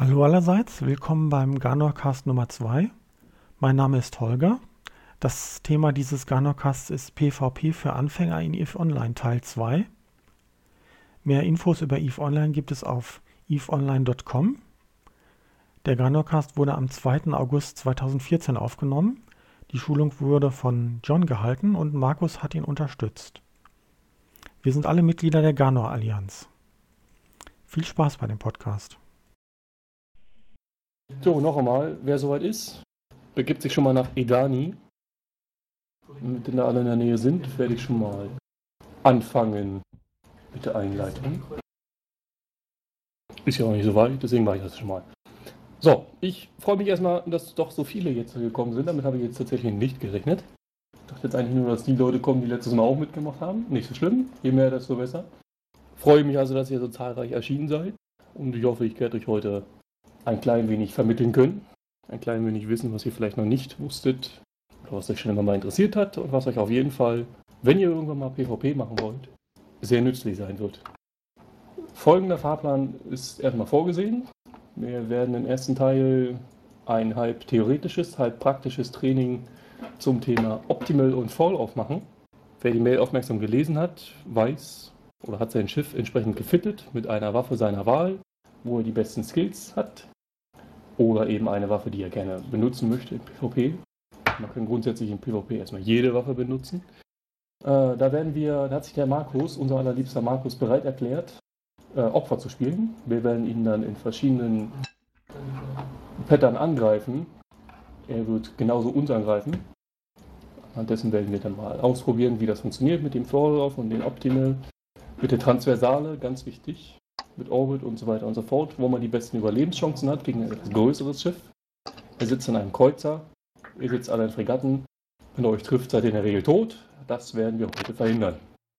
Hallo allerseits, willkommen beim Ganorcast Nummer 2. Mein Name ist Holger. Das Thema dieses Ganorcasts ist PvP für Anfänger in EVE Online Teil 2. Mehr Infos über EVE Online gibt es auf eveonline.com. Der Ganorcast wurde am 2. August 2014 aufgenommen. Die Schulung wurde von John gehalten und Markus hat ihn unterstützt. Wir sind alle Mitglieder der Ganor-Allianz. Viel Spaß bei dem Podcast. So, noch einmal, wer soweit ist, begibt sich schon mal nach Edani. Wenn da alle in der Nähe sind, werde ich schon mal anfangen mit der Einleitung. Ist ja auch nicht so weit, deswegen mache ich das schon mal. So, ich freue mich erstmal, dass doch so viele jetzt gekommen sind. Damit habe ich jetzt tatsächlich nicht gerechnet. Ich dachte jetzt eigentlich nur, dass die Leute kommen, die letztes Mal auch mitgemacht haben. Nicht so schlimm, je mehr, desto besser. Freue mich also, dass ihr so zahlreich erschienen seid. Und ich hoffe, ich werde euch heute ein klein wenig vermitteln können. Ein klein wenig wissen, was ihr vielleicht noch nicht wusstet. Oder was euch schon immer mal interessiert hat. Und was euch auf jeden Fall, wenn ihr irgendwann mal PvP machen wollt, sehr nützlich sein wird. Folgender Fahrplan ist erstmal vorgesehen. Wir werden im ersten Teil ein halb theoretisches, halb praktisches Training zum Thema Optimal und Fall-Off machen. Wer die Mail aufmerksam gelesen hat, weiß oder hat sein Schiff entsprechend gefittet mit einer Waffe seiner Wahl, wo er die besten Skills hat. Oder eben eine Waffe, die er gerne benutzen möchte im PvP. Man kann grundsätzlich im PvP erstmal jede Waffe benutzen. Da hat sich der Markus, unser allerliebster Markus, bereit erklärt, Opfer zu spielen. Wir werden ihn dann in verschiedenen Pattern angreifen. Er wird genauso uns angreifen. Anhand dessen werden wir dann mal ausprobieren, wie das funktioniert mit dem Fall-Off und den Optimal. Mit der Transversale, ganz wichtig. Mit Orbit und so weiter und so fort, wo man die besten Überlebenschancen hat gegen ein etwas größeres Schiff. Er sitzt in einem Kreuzer, ihr sitzt alle in Fregatten. Wenn er euch trifft, seid ihr in der Regel tot. Das werden wir heute verhindern.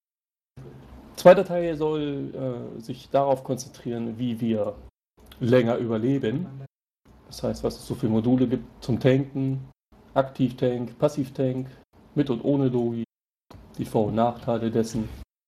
Zweiter Teil soll sich darauf konzentrieren, wie wir länger überleben. Das heißt, was es so für Module gibt zum Tanken, Aktiv-Tank, Passiv-Tank, mit und ohne Logi, die Vor- und Nachteile dessen.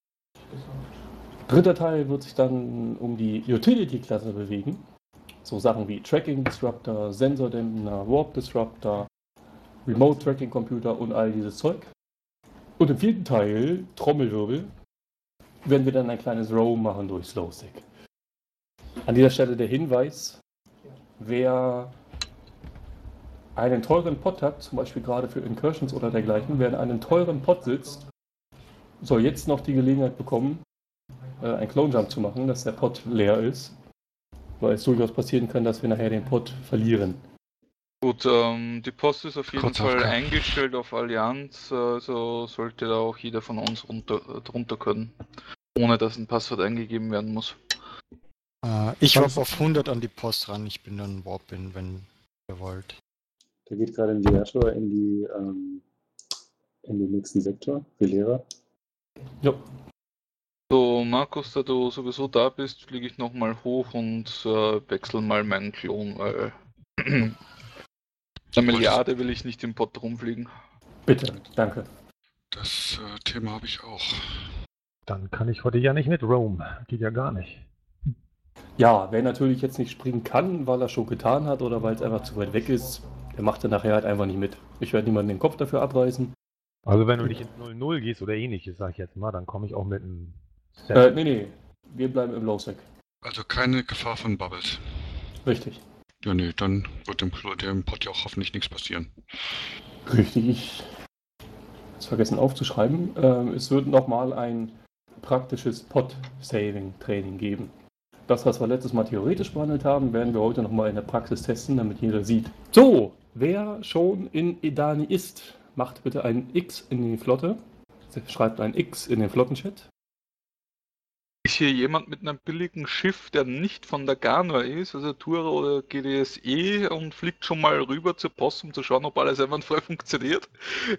Dritter Teil wird sich dann um die Utility-Klasse bewegen. So Sachen wie Tracking Disruptor, Sensordämpfer, Warp Disruptor, Remote Tracking Computer und all dieses Zeug. Und im vierten Teil, Trommelwirbel, werden wir dann ein kleines Roam machen durch Slowstick. An dieser Stelle der Hinweis, wer einen teuren Pod hat, zum Beispiel gerade für Incursions oder dergleichen, wer in einem teuren Pod sitzt, soll jetzt noch die Gelegenheit bekommen, einen Clone Jump zu machen, dass der Pod leer ist, weil es durchaus passieren kann, dass wir nachher den Pod verlieren. Gut, die Post ist auf jeden Fall eingestellt auf Allianz, also sollte da auch jeder von uns drunter können, ohne dass ein Passwort eingegeben werden muss. Ich warp auf 100 an die Post ran, ich bin dann Warp-In, wenn ihr wollt. Der geht gerade in die Reaktor, in den nächsten Sektor, für Lehrer. Ja. So, Markus, da du sowieso da bist, fliege ich nochmal hoch und wechsle mal meinen Klon, weil eine Milliarde will ich nicht im Pott rumfliegen. Bitte, danke. Das Thema habe ich auch. Dann kann ich heute ja nicht mit Roam. Geht ja gar nicht. Ja, wer natürlich jetzt nicht springen kann, weil er schon getan hat oder weil es einfach zu weit weg ist, der macht dann nachher halt einfach nicht mit. Ich werde niemanden den Kopf dafür abreißen. Also wenn du nicht ins 0-0 gehst oder ähnliches, sag ich jetzt mal, dann komme ich auch mit einem Nee, wir bleiben im Low-Sec. Also keine Gefahr von Bubbles. Richtig. Ja, nee, dann wird dem Pod ja auch hoffentlich nichts passieren. Richtig. Ich habe es vergessen aufzuschreiben. Es wird nochmal ein praktisches Pod-Saving-Training geben. Das, was wir letztes Mal theoretisch behandelt haben, werden wir heute nochmal in der Praxis testen, damit jeder sieht. So, wer schon in Edani ist, macht bitte ein X in die Flotte. Schreibt ein X in den Flottenchat. Ist hier jemand mit einem billigen Schiff, der nicht von der Ganor ist, also Tura oder GDSE, und fliegt schon mal rüber zur Post, um zu schauen, ob alles einwandfrei funktioniert?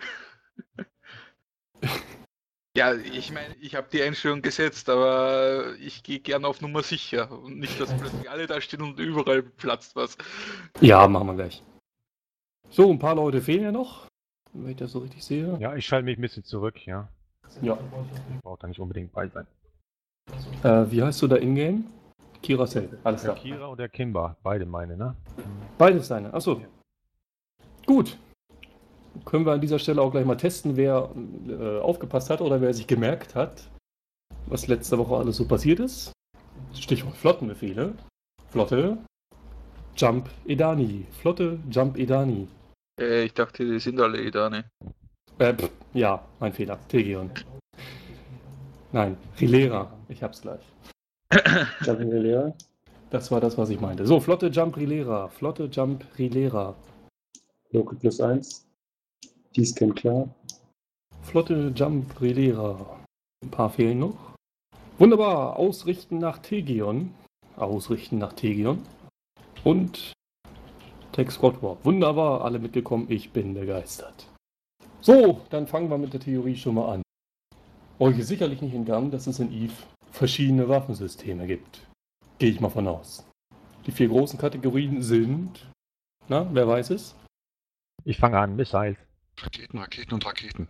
Ja, ich meine, ich habe die Einstellung gesetzt, aber ich gehe gerne auf Nummer sicher und nicht, dass plötzlich alle da stehen und überall platzt was. Ja, machen wir gleich. So, ein paar Leute fehlen ja noch, wenn ich das so richtig sehe. Ja, ich schalte mich ein bisschen zurück, ja. Ja. Ich brauche da nicht unbedingt bei sein. Wie heißt du da in-game? Kiracell, alles Der klar. Kira und der Kimba, beide meine, ne? Beides seine, achso. Gut. Können wir an dieser Stelle auch gleich mal testen, wer aufgepasst hat oder wer sich gemerkt hat, was letzte Woche alles so passiert ist. Stichwort Flottenbefehle. Flotte, Jump Edani. Flotte, Jump Edani. Ich dachte, die sind alle Edane. Ja, mein Fehler. Tegeon. Nein, Rilera. Ich hab's gleich. Jump Rilera. Das war das, was ich meinte. So, Flotte, Jump Rilera. Flotte, Jump Rilera. Local +1. D-Scan klar. Flotte, Jump Rilera. Ein paar fehlen noch. Wunderbar. Ausrichten nach Tegeon. Ausrichten nach Tegeon. Und Tech Squad Warp. Wunderbar. Alle mitgekommen. Ich bin begeistert. So, dann fangen wir mit der Theorie schon mal an. Euch ist sicherlich nicht entgangen, dass es in EVE verschiedene Waffensysteme gibt. Gehe ich mal von aus. Die 4 großen Kategorien sind... Na, wer weiß es? Ich fange an, Missiles. Raketen, Raketen und Raketen.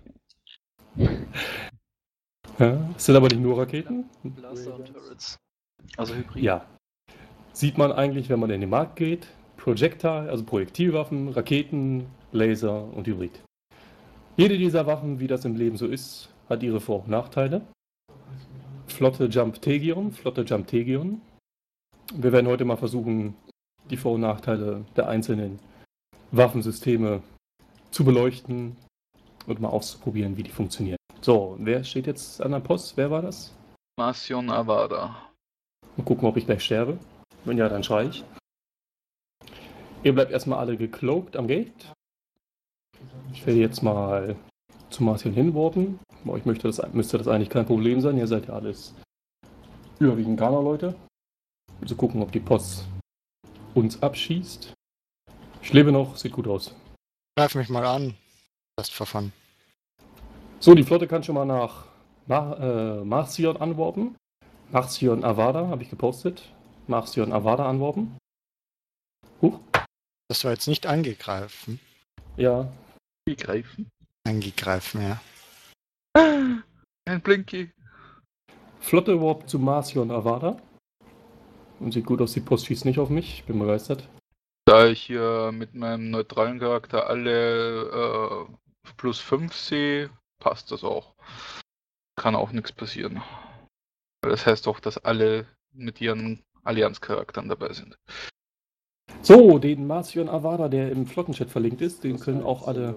Ja, es sind aber nicht nur Raketen. Blaster und Turrets. Also Hybrid. Ja. Sieht man eigentlich, wenn man in den Markt geht. Projectile, also Projektilwaffen, Raketen, Laser und Hybrid. Jede dieser Waffen, wie das im Leben so ist, hat ihre Vor- und Nachteile. Flotte Jump Tegeon, Flotte Jump Tegeon. Wir werden heute mal versuchen, die Vor- und Nachteile der einzelnen Waffensysteme zu beleuchten und mal auszuprobieren, wie die funktionieren. So, wer steht jetzt an der Post? Wer war das? Marcion Avada. Mal gucken, ob ich gleich sterbe. Wenn ja, dann schrei ich. Ihr bleibt erstmal alle gecloakt am Gate. Ich werde jetzt mal zu Marcion hinwarten. Bei euch müsste das eigentlich kein Problem sein. Ihr seid ja alles überwiegend Ghana-Leute. Also gucken, ob die Post uns abschießt. Ich lebe noch, sieht gut aus. Greif mich mal an. Das verfahren. So, die Flotte kann schon mal nach Marcion anwarpen. Marcion Avada habe ich gepostet. Marcion Avada anwarpen. Huch. Das war jetzt nicht angegreifen. Ja. Greifen. Angegreifen, ja. Ein Blinky. Flotte Warp zu Marcion Avada. Und sieht gut aus, die Post schießt nicht auf mich. Ich bin begeistert. Da ich hier mit meinem neutralen Charakter alle +5 sehe, passt das auch. Kann auch nichts passieren. Das heißt auch, dass alle mit ihren Allianzcharakteren dabei sind. So, den Marcion Avada, der im Flottenchat verlinkt ist, den können auch alle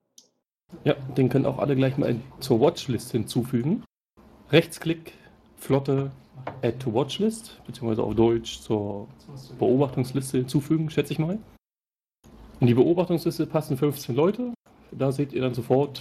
gleich mal zur Watchlist hinzufügen. Rechtsklick, Flotte, Add to Watchlist, beziehungsweise auf Deutsch zur Beobachtungsliste hinzufügen, schätze ich mal. In die Beobachtungsliste passen 15 Leute. Da seht ihr dann sofort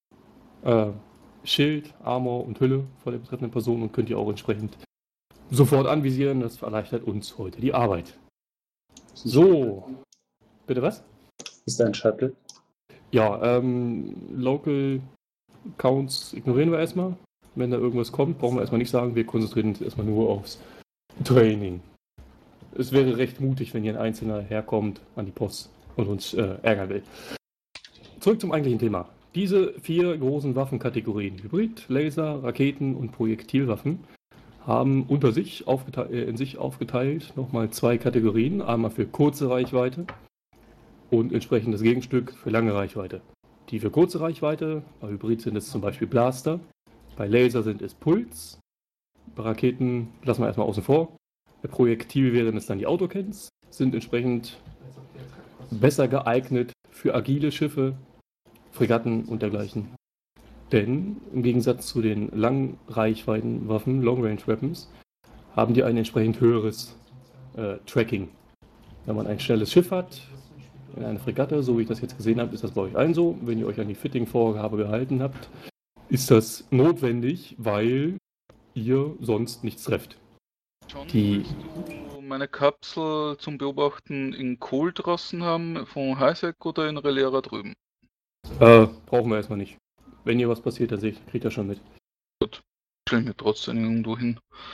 Schild, Armor und Hülle von der betreffenden Person und könnt ihr auch entsprechend sofort anvisieren. Das erleichtert uns heute die Arbeit. So, bitte was? Ist ein Shuttle. Ja, Local Counts ignorieren wir erstmal. Wenn da irgendwas kommt, brauchen wir erstmal nicht sagen, wir konzentrieren uns erstmal nur aufs Training. Es wäre recht mutig, wenn hier ein Einzelner herkommt an die Post und uns ärgern will. Zurück zum eigentlichen Thema. Diese 4 großen Waffenkategorien, Hybrid, Laser, Raketen und Projektilwaffen, haben unter sich in sich aufgeteilt nochmal 2 Kategorien. Einmal für kurze Reichweite und entsprechend das Gegenstück für lange Reichweite. Die für kurze Reichweite, bei Hybrid sind es zum Beispiel Blaster, bei Laser sind es Puls, bei Raketen lassen wir erstmal außen vor. Bei Projektil wären es dann die Autocans, sind entsprechend besser geeignet für agile Schiffe, Fregatten und dergleichen. Denn im Gegensatz zu den Langreichweitenwaffen, Long-Range Weapons, haben die ein entsprechend höheres Tracking. Wenn man ein schnelles Schiff hat, in einer Fregatte, so wie ich das jetzt gesehen habe, ist das bei euch allen so. Wenn ihr euch an die Fitting-Vorgabe gehalten habt, ist das notwendig, weil ihr sonst nichts trefft. John, Die- willst du meine Kapsel zum Beobachten in Kohl draußen haben, von Highsec oder in Relera drüben? Brauchen wir erstmal nicht. Wenn hier was passiert, dann kriegt ihr schon mit. Stell mir trotzdem irgendwo hin.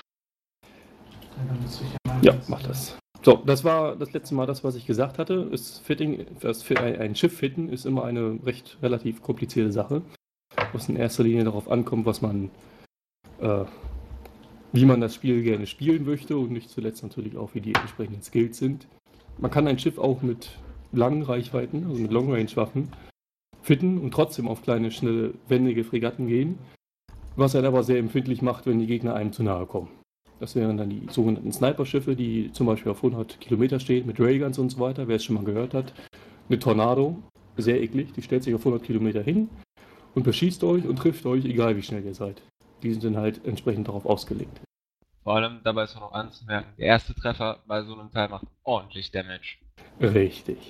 Ja, mach das. So, das war das letzte Mal das, was ich gesagt hatte. Ein Schiff fitten ist immer eine relativ komplizierte Sache. Wo es in erster Linie darauf ankommt, was man wie man das Spiel gerne spielen möchte und nicht zuletzt natürlich auch, wie die entsprechenden Skills sind. Man kann ein Schiff auch mit langen Reichweiten, also mit Long-Range-Waffen, fitten und trotzdem auf kleine, schnelle, wendige Fregatten gehen, was einen aber sehr empfindlich macht, wenn die Gegner einem zu nahe kommen. Das wären dann die sogenannten Sniper-Schiffe, die zum Beispiel auf 100 Kilometer stehen, mit Railguns und so weiter, wer es schon mal gehört hat. Eine Tornado, sehr eklig, die stellt sich auf 100 Kilometer hin und beschießt euch und trifft euch, egal wie schnell ihr seid. Die sind dann halt entsprechend darauf ausgelegt. Vor allem dabei ist auch noch anzumerken, der erste Treffer bei so einem Teil macht ordentlich Damage. Richtig.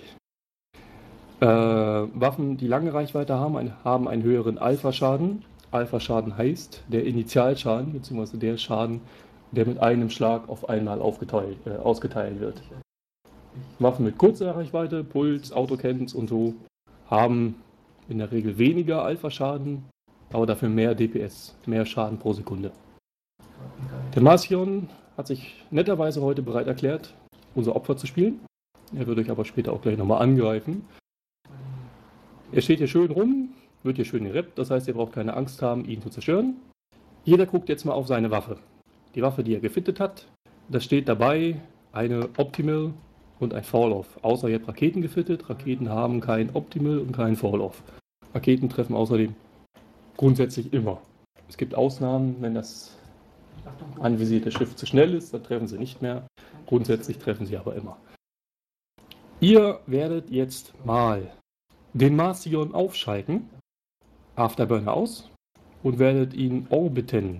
Waffen, die lange Reichweite haben einen höheren Alpha-Schaden. Alpha-Schaden heißt der Initialschaden, beziehungsweise der Schaden, der mit einem Schlag auf einmal ausgeteilt wird. Waffen mit kurzer Reichweite, Puls, Autocannons und so, haben in der Regel weniger Alpha-Schaden, aber dafür mehr DPS, mehr Schaden pro Sekunde. Der Marcion hat sich netterweise heute bereit erklärt, unser Opfer zu spielen. Er wird euch aber später auch gleich nochmal angreifen. Er steht hier schön rum, wird hier schön gereppt, das heißt, ihr braucht keine Angst haben, ihn zu zerstören. Jeder guckt jetzt mal auf seine Waffe. Die Waffe, die er gefittet hat, da steht dabei eine Optimal und ein Fall-Off. Außer ihr habt Raketen gefittet, Raketen haben kein Optimal und kein Fall-Off. Raketen treffen außerdem grundsätzlich immer. Es gibt Ausnahmen, wenn das anvisierte Schiff zu schnell ist, dann treffen sie nicht mehr. Grundsätzlich treffen sie aber immer. Ihr werdet jetzt mal den Marcion aufschalten, Afterburner aus, und werdet ihn orbiten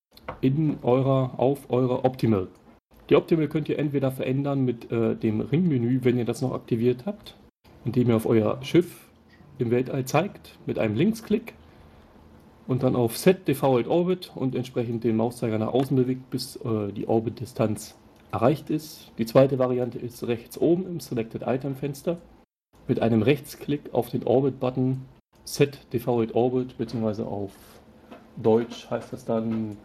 auf eurer Optimal. Die Optimal könnt ihr entweder verändern mit dem Ringmenü, wenn ihr das noch aktiviert habt, indem ihr auf euer Schiff im Weltall zeigt, mit einem Linksklick und dann auf Set Default Orbit und entsprechend den Mauszeiger nach außen bewegt, bis die Orbit-Distanz erreicht ist. Die zweite Variante ist rechts oben im Selected Item Fenster mit einem Rechtsklick auf den Orbit-Button Set Default Orbit, beziehungsweise auf Deutsch heißt das dann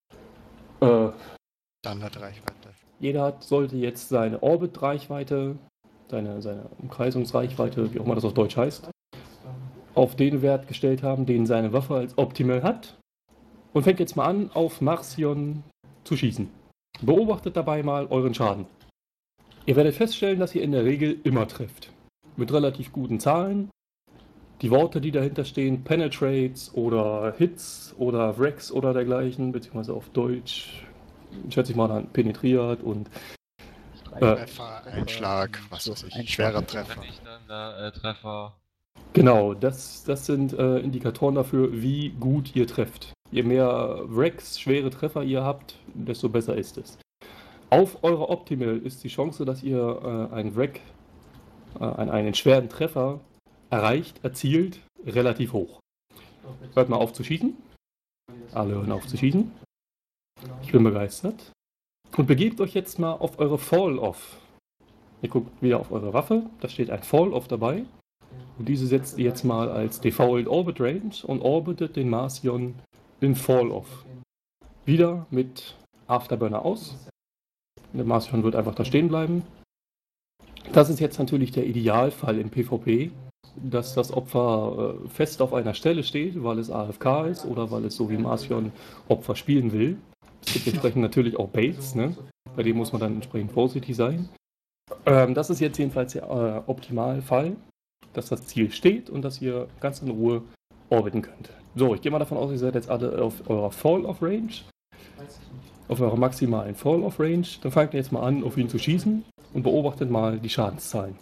Standardreichweite. Jeder sollte jetzt seine Orbit-Reichweite, seine Umkreisungsreichweite, wie auch immer das auf Deutsch heißt, auf den Wert gestellt haben, den seine Waffe als optimal hat. Und fängt jetzt mal an, auf Marcion zu schießen. Beobachtet dabei mal euren Schaden. Ihr werdet feststellen, dass ihr in der Regel immer trefft. Mit relativ guten Zahlen. Die Worte, die dahinter stehen, Penetrates oder Hits oder Wrecks oder dergleichen, beziehungsweise auf Deutsch, schätze ich mal, dann penetriert und Treffer, Einschlag, was weiß ich, schwerer Treffer. Treffer. Genau, das sind Indikatoren dafür, wie gut ihr trefft. Je mehr Wrecks, schwere Treffer ihr habt, desto besser ist es. Auf eurer Optimal ist die Chance, dass ihr einen Wreck, einen schweren Treffer erzielt, relativ hoch. Hört mal auf zu schießen. Alle hören auf zu schießen. Ich bin begeistert. Und begebt euch jetzt mal auf eure Fall-Off. Ihr guckt wieder auf eure Waffe, da steht ein Fall-Off dabei. Und diese setzt ihr jetzt mal als Default Orbit Range und orbitet den Marcion in Fall-Off. Wieder mit Afterburner aus. Der Marcion wird einfach da stehen bleiben. Das ist jetzt natürlich der Idealfall im PvP, dass das Opfer fest auf einer Stelle steht, weil es AFK ist oder weil es so wie Marcion Opfer spielen will. Es gibt entsprechend natürlich auch Baits, ne? Bei dem muss man dann entsprechend vorsichtig sein. Das ist jetzt jedenfalls der Optimalfall, dass das Ziel steht und dass ihr ganz in Ruhe orbiten könnt. So, ich gehe mal davon aus, ihr seid jetzt alle auf eurer Fall-Off-Range, auf eurer maximalen Fall-Off-Range. Dann fangt ihr jetzt mal an, auf ihn zu schießen und beobachtet mal die Schadenszahlen.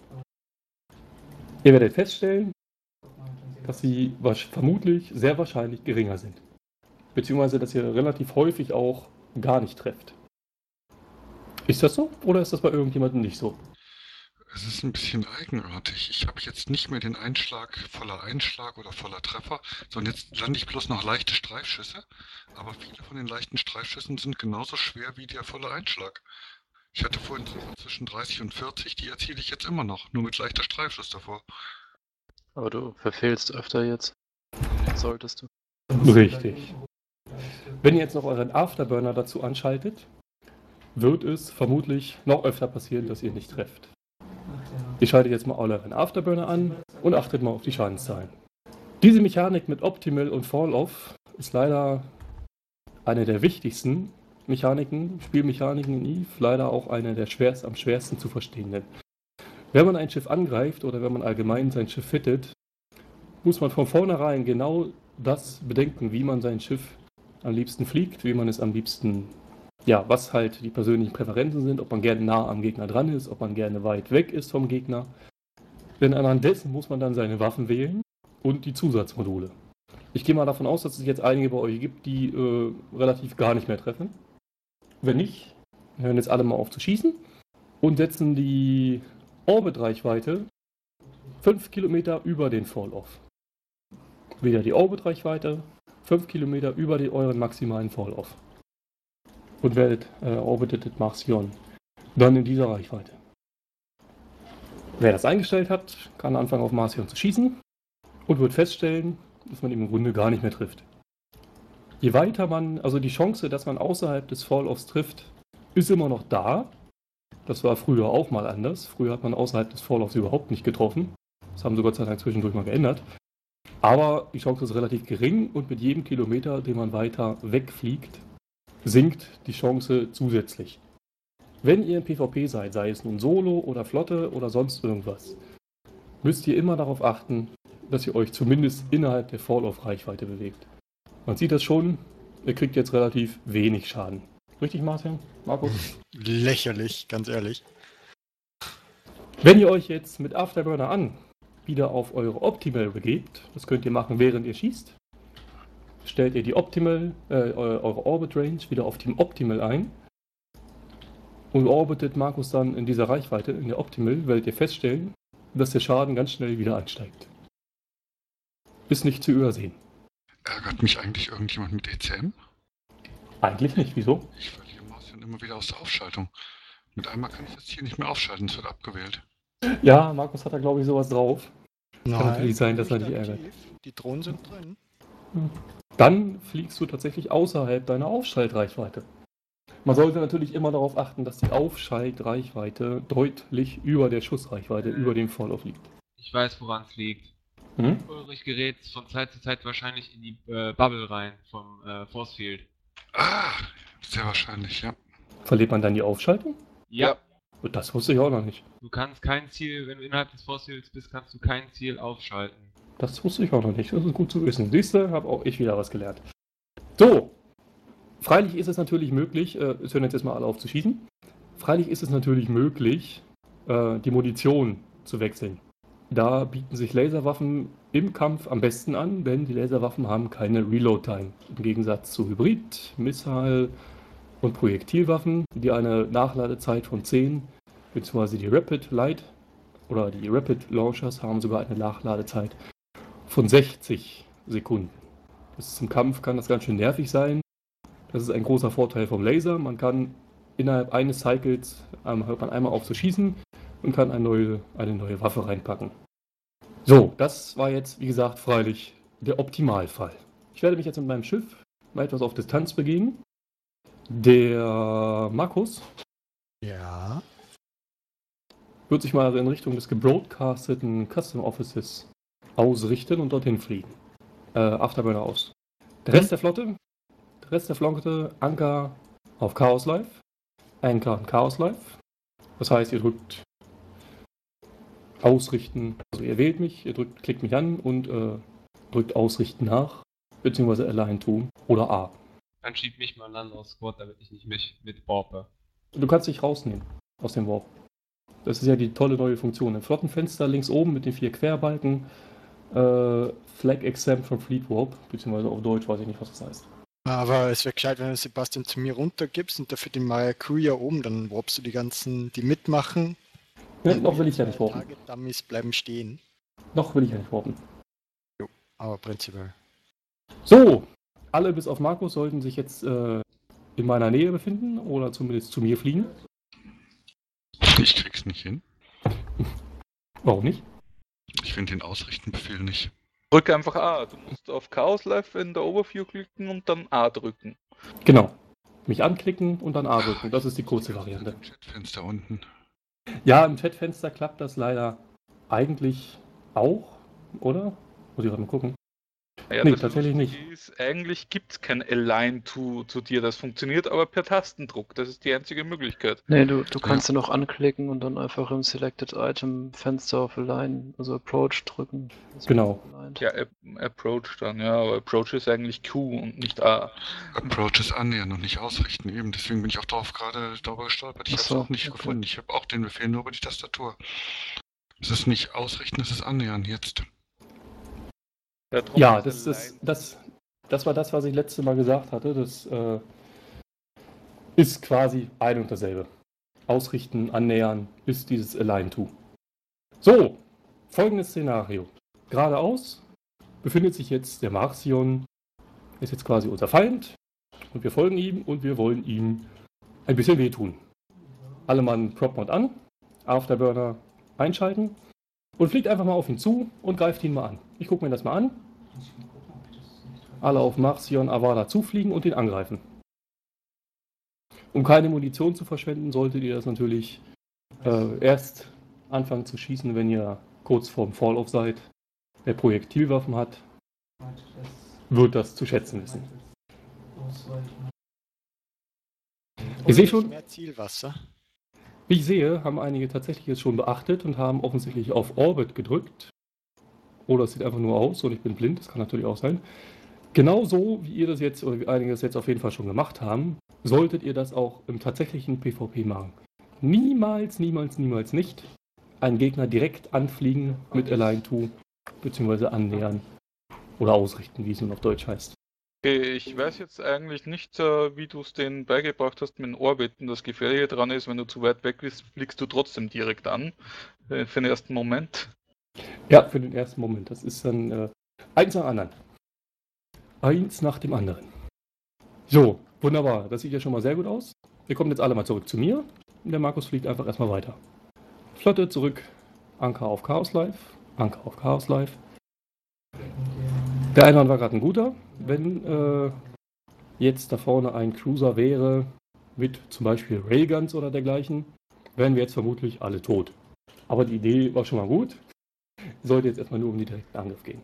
Ihr werdet feststellen, dass sie vermutlich sehr wahrscheinlich geringer sind. Beziehungsweise, dass ihr relativ häufig auch gar nicht trefft. Ist das so? Oder ist das bei irgendjemandem nicht so? Es ist ein bisschen eigenartig. Ich habe jetzt nicht mehr den voller Einschlag oder voller Treffer, sondern jetzt lande ich bloß noch leichte Streifschüsse. Aber viele von den leichten Streifschüssen sind genauso schwer wie der volle Einschlag. Ich hatte vorhin Treffer zwischen 30 und 40, die erziele ich jetzt immer noch, nur mit leichter Streifschuss davor. Aber du verfehlst öfter jetzt. Solltest du. Richtig. Wenn ihr jetzt noch euren Afterburner dazu anschaltet, wird es vermutlich noch öfter passieren, dass ihr nicht trefft. Ihr schaltet jetzt mal euren Afterburner an und achtet mal auf die Schadenszahlen. Diese Mechanik mit Optimal und Fall-Off ist leider eine der wichtigsten, Spielmechaniken in EVE leider auch eine der am schwersten zu verstehenden. Wenn man ein Schiff angreift oder wenn man allgemein sein Schiff fittet, muss man von vornherein genau das bedenken, wie man sein Schiff am liebsten fliegt, wie man es am liebsten, ja, was halt die persönlichen Präferenzen sind, ob man gerne nah am Gegner dran ist, ob man gerne weit weg ist vom Gegner. Denn anhand dessen muss man dann seine Waffen wählen und die Zusatzmodule. Ich gehe mal davon aus, dass es jetzt einige bei euch gibt, die relativ gar nicht mehr treffen. Wenn nicht, hören jetzt alle mal auf zu schießen und setzen die Orbit-Reichweite 5 Kilometer über den Fall-Off. Wieder die Orbit-Reichweite 5 Kilometer über euren maximalen Fall-Off. Und werdet orbited Marcion dann in dieser Reichweite. Wer das eingestellt hat, kann anfangen auf Marcion zu schießen und wird feststellen, dass man im Grunde gar nicht mehr trifft. Je weiter man, also die Chance, dass man außerhalb des Fall-Offs trifft, ist immer noch da. Das war früher auch mal anders. Früher hat man außerhalb des Fall-Offs überhaupt nicht getroffen. Das haben sie Gott sei Dank zwischendurch mal geändert. Aber die Chance ist relativ gering und mit jedem Kilometer, den man weiter wegfliegt, sinkt die Chance zusätzlich. Wenn ihr im PvP seid, sei es nun Solo oder Flotte oder sonst irgendwas, müsst ihr immer darauf achten, dass ihr euch zumindest innerhalb der Fall-Off-Reichweite bewegt. Man sieht das schon, ihr kriegt jetzt relativ wenig Schaden. Richtig, Martin? Markus? Lächerlich, ganz ehrlich. Wenn ihr euch jetzt mit Afterburner an wieder auf eure Optimal begebt, das könnt ihr machen, während ihr schießt, stellt ihr die eure Orbit Range wieder auf Team Optimal ein und orbitet Markus dann in dieser Reichweite, in der Optimal, werdet ihr feststellen, dass der Schaden ganz schnell wieder ansteigt. Ist nicht zu übersehen. Ärgert mich eigentlich irgendjemand mit ECM? Eigentlich nicht, wieso? Ich verliere Marcion immer wieder aus der Aufschaltung. Mit einmal kann ich das hier nicht mehr aufschalten, es wird abgewählt. Ja, Markus hat da glaube ich sowas drauf. Nein, kann natürlich sein, dass er dich aktiv. ärgert. Die Drohnen sind drin. Dann fliegst du tatsächlich außerhalb deiner Aufschaltreichweite. Man sollte natürlich immer darauf achten, dass die Aufschaltreichweite deutlich über der Schussreichweite, über dem Fall-Off liegt. Ich weiß, woran es liegt. Hm? Ulrich gerät von Zeit zu Zeit wahrscheinlich in die Bubble rein vom Force Field. Ah, sehr wahrscheinlich, ja. Verliert man dann die Aufschaltung? Ja. Das wusste ich auch noch nicht. Du kannst kein Ziel, wenn du innerhalb des Force Fields bist, kannst du kein Ziel aufschalten. Das wusste ich auch noch nicht. Das ist gut zu wissen. Siehst du, habe auch ich wieder was gelernt. So. Freilich ist es natürlich möglich, es hören jetzt erstmal alle auf zu schießen. Freilich ist es natürlich möglich, die Munition zu wechseln. Da bieten sich Laserwaffen im Kampf am besten an, denn die Laserwaffen haben keine Reload-Time. Im Gegensatz zu Hybrid, Missile und Projektilwaffen, die eine Nachladezeit von 10, beziehungsweise die Rapid Light oder die Rapid Launchers haben sogar eine Nachladezeit von 60 Sekunden. Im Kampf kann das ganz schön nervig sein. Das ist ein großer Vorteil vom Laser. Man kann innerhalb eines Cycles hört man einmal auf zu schießen und kann eine neue Waffe reinpacken. So, das war jetzt, wie gesagt, freilich der Optimalfall. Ich werde mich jetzt mit meinem Schiff mal etwas auf Distanz begeben. Der Markus Ja. wird sich mal in Richtung des gebroadcasteten Custom Offices ausrichten und dorthin fliegen. Afterburner aus. Der Rest der Flotte, Anker auf Chaos Life, Anker und Chaos Life. Das heißt, ihr drückt Ausrichten, also ihr wählt mich, klickt mich an und drückt Ausrichten nach, beziehungsweise Align to oder A. Dann schieb mich mal an aus Squad, damit ich nicht mich mit warpe. Du kannst dich rausnehmen aus dem Warp. Das ist ja die tolle neue Funktion. Im Flottenfenster links oben mit den 4 Querbalken Flag Exempt from Fleet Warp, beziehungsweise auf Deutsch weiß ich nicht, was das heißt. Aber es wäre gescheit, wenn du Sebastian zu mir runtergibst und dafür den Maya Crew ja oben, dann warpst du die ganzen, die mitmachen. Ja, noch will ich ja nicht warpen. Target-Dummies bleiben stehen. Noch will ich ja nicht warpen. Jo, aber prinzipiell. So, alle bis auf Markus sollten sich jetzt in meiner Nähe befinden oder zumindest zu mir fliegen. Ich krieg's nicht hin. Warum nicht? Ich finde den Ausrichtenbefehl nicht. Drück einfach A. Du musst auf Chaos Life in der Overview klicken und dann A drücken. Genau. Mich anklicken und dann A drücken. Das ist die kurze Variante. Im Chatfenster unten. Ja, im Chatfenster klappt das leider eigentlich auch, oder? Muss ich gerade mal gucken. Ja, Nee, das tatsächlich Lustige ist, eigentlich gibt es kein Align zu dir, das funktioniert aber per Tastendruck. Das ist die einzige Möglichkeit. Nee, du kannst den auch anklicken und dann einfach im Selected Item Fenster auf Align, also Approach drücken. Das Genau. aligned. Ja, Approach dann, ja, aber Approach ist eigentlich Q und nicht A. Approach ist annähern und nicht ausrichten eben. Deswegen bin ich auch darüber gestolpert. Ich Ach habe es so, auch nicht okay. gefunden. Ich habe auch den Befehl nur über die Tastatur. Es ist nicht ausrichten, es ist annähern jetzt. Darum Ja, ist das war das, was ich letztes Mal gesagt hatte. Das ist quasi ein und dasselbe. Ausrichten, annähern ist dieses Align-To. So, folgendes Szenario. Geradeaus befindet sich jetzt der Marcion, ist jetzt quasi unser Feind und wir folgen ihm und wir wollen ihm ein bisschen wehtun. Alle Mann Prop-Mod an, Afterburner einschalten und fliegt einfach mal auf ihn zu und greift ihn mal an. Ich gucke mir das mal an. Alle auf Marcion Avada zufliegen und ihn angreifen. Um keine Munition zu verschwenden, solltet ihr das natürlich erst anfangen zu schießen, wenn ihr kurz vorm Fall-Off seid. Wer Projektilwaffen hat, wird das zu schätzen wissen. Ich sehe schon, Mehr Zielwasser. wie ich sehe, haben einige tatsächlich jetzt schon beachtet und haben offensichtlich auf Orbit gedrückt. Oder es sieht einfach nur aus und ich bin blind, das kann natürlich auch sein. Genauso wie ihr das jetzt, oder wie einige das jetzt auf jeden Fall schon gemacht haben, solltet ihr das auch im tatsächlichen PvP machen. Niemals, niemals, niemals nicht einen Gegner direkt anfliegen mit Align-To, beziehungsweise annähern oder ausrichten, wie es nun auf Deutsch heißt. Ich weiß jetzt eigentlich nicht, wie du es denen beigebracht hast mit den Orbiten. Das Gefährliche daran ist, wenn du zu weit weg bist, fliegst du trotzdem direkt an. Für den ersten Moment. Ja, für den ersten Moment. Das ist dann eins nach dem anderen. Eins nach dem anderen. So, wunderbar. Das sieht ja schon mal sehr gut aus. Wir kommen jetzt alle mal zurück zu mir. Und der Markus fliegt einfach erstmal weiter. Flotte zurück. Anker auf Chaos Life. Anker auf Chaos Life. Der Einwand war gerade ein guter. Wenn jetzt da vorne ein Cruiser wäre mit zum Beispiel Railguns oder dergleichen, wären wir jetzt vermutlich alle tot. Aber die Idee war schon mal gut. Sollte jetzt erstmal nur um den direkten Angriff gehen.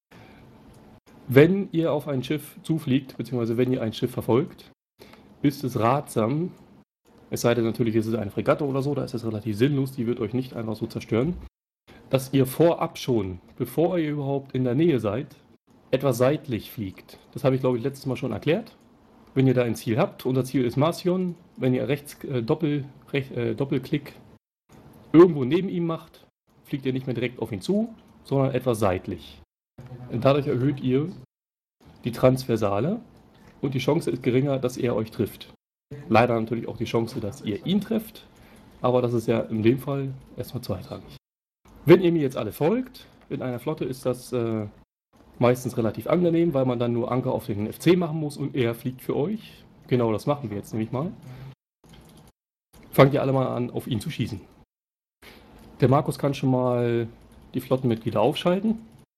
Wenn ihr auf ein Schiff zufliegt, beziehungsweise wenn ihr ein Schiff verfolgt, ist es ratsam, es sei denn natürlich, ist es eine Fregatte oder so, da ist es relativ sinnlos, die wird euch nicht einfach so zerstören, dass ihr vorab schon, bevor ihr überhaupt in der Nähe seid, etwas seitlich fliegt. Das habe ich, glaube ich, letztes Mal schon erklärt. Wenn ihr da ein Ziel habt, unser Ziel ist Marcion, wenn ihr rechts Doppelklick irgendwo neben ihm macht, fliegt ihr nicht mehr direkt auf ihn zu, sondern etwas seitlich. Und dadurch erhöht ihr die Transversale und die Chance ist geringer, dass er euch trifft. Leider natürlich auch die Chance, dass ihr ihn trefft, aber das ist ja in dem Fall erstmal zweitrangig. Wenn ihr mir jetzt alle folgt, in einer Flotte ist das meistens relativ angenehm, weil man dann nur Anker auf den FC machen muss und er fliegt für euch. Genau das machen wir jetzt nämlich mal. Fangt ihr alle mal an, auf ihn zu schießen. Der Markus kann schon mal die Flottenmitglieder aufschalten.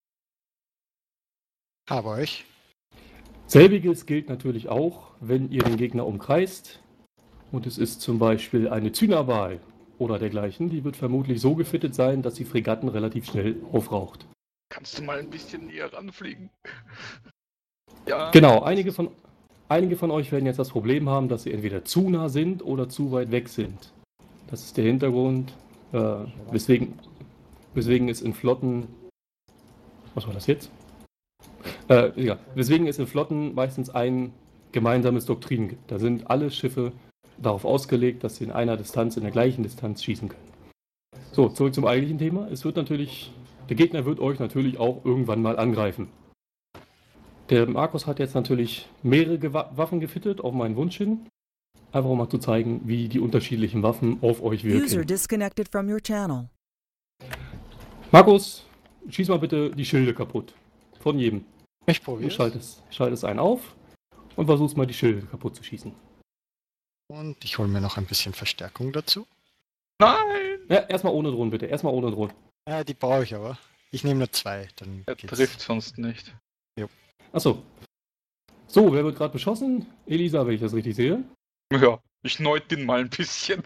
Habe euch. Selbiges gilt natürlich auch, wenn ihr den Gegner umkreist und es ist zum Beispiel eine Zynaval oder dergleichen, die wird vermutlich so gefittet sein, dass die Fregatten relativ schnell aufraucht. Kannst du mal ein bisschen näher ranfliegen? Ja. Genau, einige von euch werden jetzt das Problem haben, dass sie entweder zu nah sind oder zu weit weg sind. Das ist der Hintergrund, weswegen es in Flotten... Was war das jetzt? Weswegen es in Flotten meistens ein gemeinsames Doktrin gibt. Da sind alle Schiffe darauf ausgelegt, dass sie in einer Distanz, in der gleichen Distanz schießen können. So, zurück zum eigentlichen Thema. Der Gegner wird euch natürlich auch irgendwann mal angreifen. Der Markus hat jetzt natürlich mehrere Waffen gefittet, auf meinen Wunsch hin. Einfach um mal zu zeigen, wie die unterschiedlichen Waffen auf euch wirken. User disconnected from your channel. Markus, schieß mal bitte die Schilde kaputt. Von jedem. Ich Du probiere. schaltest einen auf und versuchst mal die Schilde kaputt zu schießen. Und ich hole mir noch ein bisschen Verstärkung dazu. Nein! Ja, erstmal ohne Drohnen bitte. Erstmal ohne Drohnen. Ja, die brauche ich aber. Ich nehme nur 2, dann Er geht's. trifft sonst nicht. Achso. So, wer wird gerade beschossen? Elisa, wenn ich das richtig sehe. Ja, ich neut den mal ein bisschen.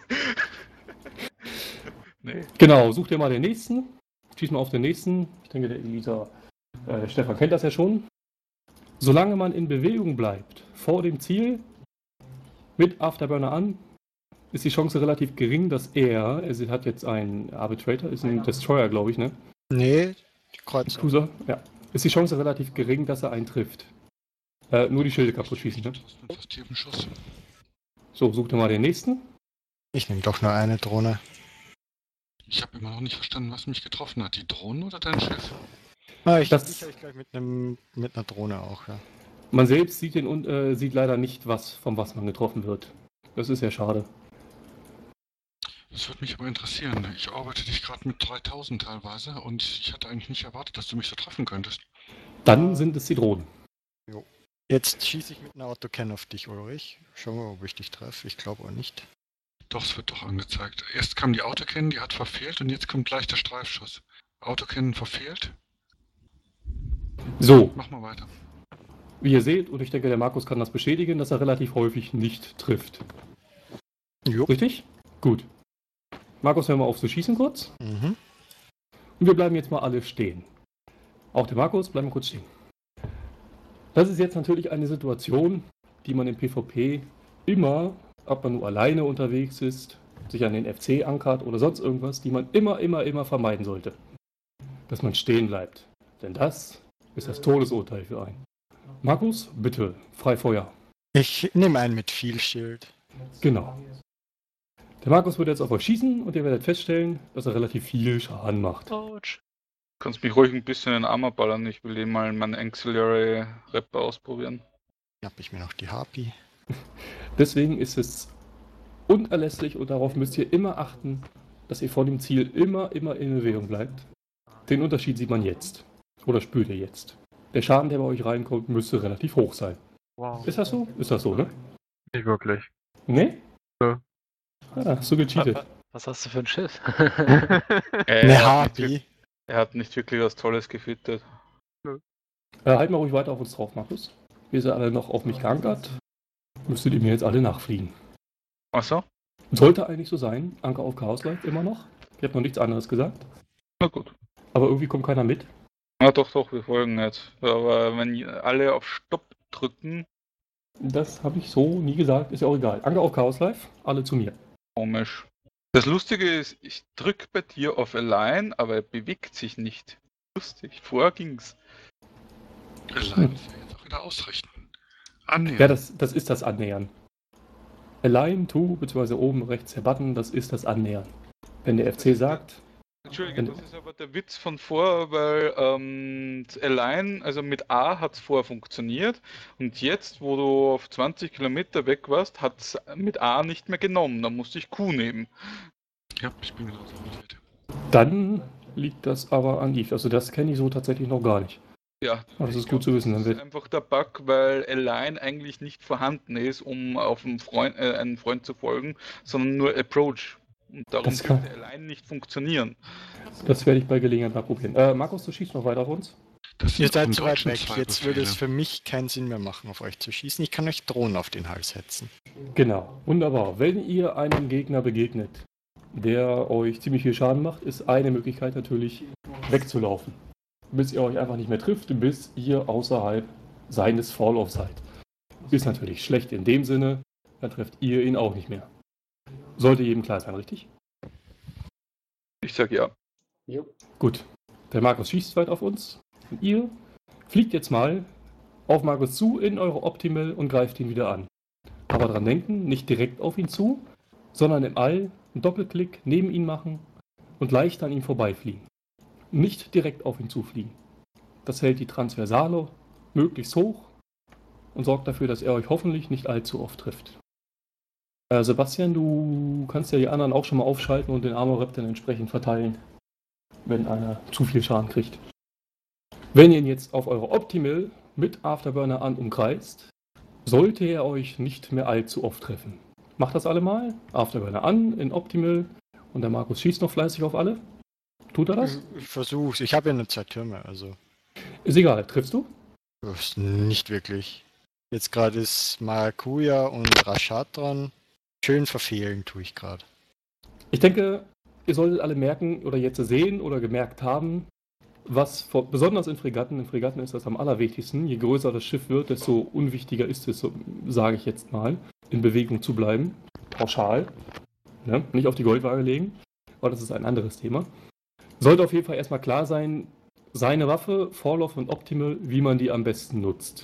Nee. Genau, such dir mal den nächsten. Schieß mal auf den nächsten. Ich denke, der Elisa, der Stefan kennt das ja schon. Solange man in Bewegung bleibt, vor dem Ziel, mit Afterburner an, ist die Chance relativ gering, dass er hat jetzt einen Arbitrator, ist ein Destroyer, glaube ich, ne? Nee, die Kreuzer. Cruiser, ja. Ist die Chance relativ gering, dass er einen trifft. Nur die Schilde kaputt schießen, ne? Fast jeden Schuss. So, such dir mal den nächsten. Ich nehme doch nur eine Drohne. Ich habe immer noch nicht verstanden, was mich getroffen hat. Die Drohnen oder dein Schiff? Ich Das- habe gleich mit einer Drohne auch, ja. Man selbst sieht sieht leider nicht, von was man getroffen wird. Das ist ja schade. Das würde mich aber interessieren. Ich arbeite dich gerade mit 3000 teilweise und ich hatte eigentlich nicht erwartet, dass du mich so treffen könntest. Dann sind es die Drohnen. Jetzt schieße ich mit einer Autocannon auf dich, Ulrich. Schauen wir mal, ob ich dich treffe. Ich glaube auch nicht. Doch, es wird doch angezeigt. Erst kam die Autocannon, die hat verfehlt und jetzt kommt gleich der Streifschuss. Autocannon verfehlt. So, Mach mal weiter. wie ihr seht, und ich denke, der Markus kann das bestätigen, dass er relativ häufig nicht trifft. Jo. Richtig? Gut. Markus, hör mal auf zu schießen kurz. Mhm. Und wir bleiben jetzt mal alle stehen. Auch der Markus, bleiben wir kurz stehen. Das ist jetzt natürlich eine Situation, die man im PvP immer, ob man nur alleine unterwegs ist, sich an den FC ankert oder sonst irgendwas, die man immer vermeiden sollte. Dass man stehen bleibt. Denn das ist das Todesurteil für einen. Markus, bitte, frei Feuer. Ich nehme einen mit viel Schild. Genau. Der Markus wird jetzt auf euch schießen und ihr werdet feststellen, dass er relativ viel Schaden macht. Ouch. Du kannst mich ruhig ein bisschen in den Armor ballern. Ich will eben mal meinen Auxiliary Rep ausprobieren. Hier habe ich mir noch die Harpy. Deswegen ist es unerlässlich und darauf müsst ihr immer achten, dass ihr vor dem Ziel immer in Bewegung bleibt. Den Unterschied sieht man jetzt. Oder spürt ihr jetzt. Der Schaden, der bei euch reinkommt, müsste relativ hoch sein. Wow. Ist das so? Ist das so, ne? Nicht wirklich. Ne? Ja. Ah, hast du gecheatet. Was hast du für ein Schiff? Eine Harpy. Er hat nicht wirklich was Tolles gefüttert. Halt mal ruhig weiter auf uns drauf, Markus. Wir sind alle noch auf mich geankert. Müsstet ihr mir jetzt alle nachfliegen. Achso? Sollte eigentlich so sein. Anker auf Chaos Life immer noch. Ich habe noch nichts anderes gesagt. Na gut. Aber irgendwie kommt keiner mit. Na doch, wir folgen jetzt. Aber wenn alle auf Stopp drücken, Das habe ich so nie gesagt. Ist ja auch egal. Anker auf Chaos Life. Alle zu mir. komisch. Das Lustige ist, ich drücke bei dir auf Align, aber er bewegt sich nicht. Lustig. Vorher ging's. Allein ist ja jetzt auch wieder ausrichten. Annähern. Ja, das ist das Annähern. Align to, beziehungsweise oben rechts der Button, das ist das Annähern. Wenn der FC sagt, Entschuldige, das ist aber der Witz von vor, weil Align, also mit A hat es vorher funktioniert und jetzt, wo du auf 20 Kilometer weg warst, hat es mit A nicht mehr genommen. Da musste ich Q nehmen. Ja, ich bin genauso motiviert. dann liegt das aber an Eve. Also das kenne ich so tatsächlich noch gar nicht. Ja, Aber das ich ist gut zu wissen. Dann Das ist wird, einfach der Bug, weil Align eigentlich nicht vorhanden ist, um auf einen Freund zu folgen, sondern nur Approach. Und darum Das kann- dürfte Align nicht funktionieren. das werde ich bei Gelegenheit mal probieren. Markus, du schießt noch weiter auf uns? Das Ihr sind doch seid im zu weit Deutschen weg. 2 Jetzt würde es Befehle. für mich keinen Sinn mehr machen, auf euch zu schießen. Ich kann euch Drohnen auf den Hals setzen. Genau, wunderbar. Wenn ihr einem Gegner begegnet, der euch ziemlich viel Schaden macht, ist eine Möglichkeit natürlich wegzulaufen. Bis ihr euch einfach nicht mehr trifft, bis ihr außerhalb seines Fall-Off seid. Ist natürlich schlecht in dem Sinne, dann trefft ihr ihn auch nicht mehr. Sollte jedem klar sein, richtig? Ich sag ja. Jo. Gut, der Markus schießt weit auf uns. Und ihr fliegt jetzt mal auf Markus zu in eure Optimal und greift ihn wieder an. Aber dran denken, nicht direkt auf ihn zu, sondern im All einen Doppelklick neben ihn machen und leicht an ihm vorbeifliegen. Nicht direkt auf ihn zufliegen. Das hält die Transversale möglichst hoch und sorgt dafür, dass er euch hoffentlich nicht allzu oft trifft. Sebastian, du kannst ja die anderen auch schon mal aufschalten und den Armor Rep dann entsprechend verteilen, wenn einer zu viel Schaden kriegt. Wenn ihr ihn jetzt auf eure Optimal mit Afterburner an umkreist, sollte er euch nicht mehr allzu oft treffen. Macht das alle mal. Afterburner an in Optimal und der Markus schießt noch fleißig auf alle. Tut er das? Ich versuch's. Ich habe ja nur 2 Türme, also Ist egal. Triffst du? das ist nicht wirklich. Jetzt gerade ist Maracuja und Rashad dran. Schön verfehlen tue ich gerade. Ich denke, ihr solltet alle merken oder jetzt sehen oder gemerkt haben, besonders in Fregatten ist das am allerwichtigsten. Je größer das Schiff wird, desto unwichtiger ist es, so, sage ich jetzt mal, in Bewegung zu bleiben. Pauschal. Ne? Nicht auf die Goldwaage legen. Aber das ist ein anderes Thema. Sollte auf jeden Fall erstmal klar sein, seine Waffe, Fall-Off und Optimal, wie man die am besten nutzt.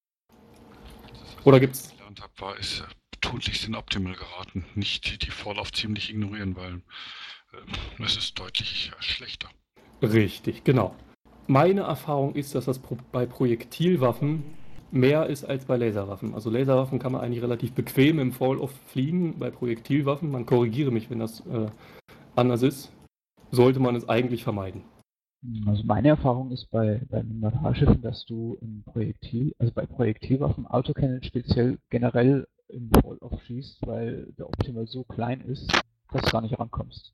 Oder gibt's? Was ich gelernt habe, war, ist tunlichst in Optimal geraten. Nicht die Fall-Off ziemlich ignorieren, weil es ist deutlich schlechter. Richtig, genau. Meine Erfahrung ist, dass das bei Projektilwaffen mehr ist als bei Laserwaffen. Also Laserwaffen kann man eigentlich relativ bequem im Fall-Off fliegen. Bei Projektilwaffen, man korrigiere mich, wenn das anders ist, sollte man es eigentlich vermeiden. Also meine Erfahrung ist bei Minotaur-Schiffen, dass du bei Projektilwaffen Autocannon speziell generell im Fall-Off schießt, weil der Optimal so klein ist, dass du gar nicht rankommst.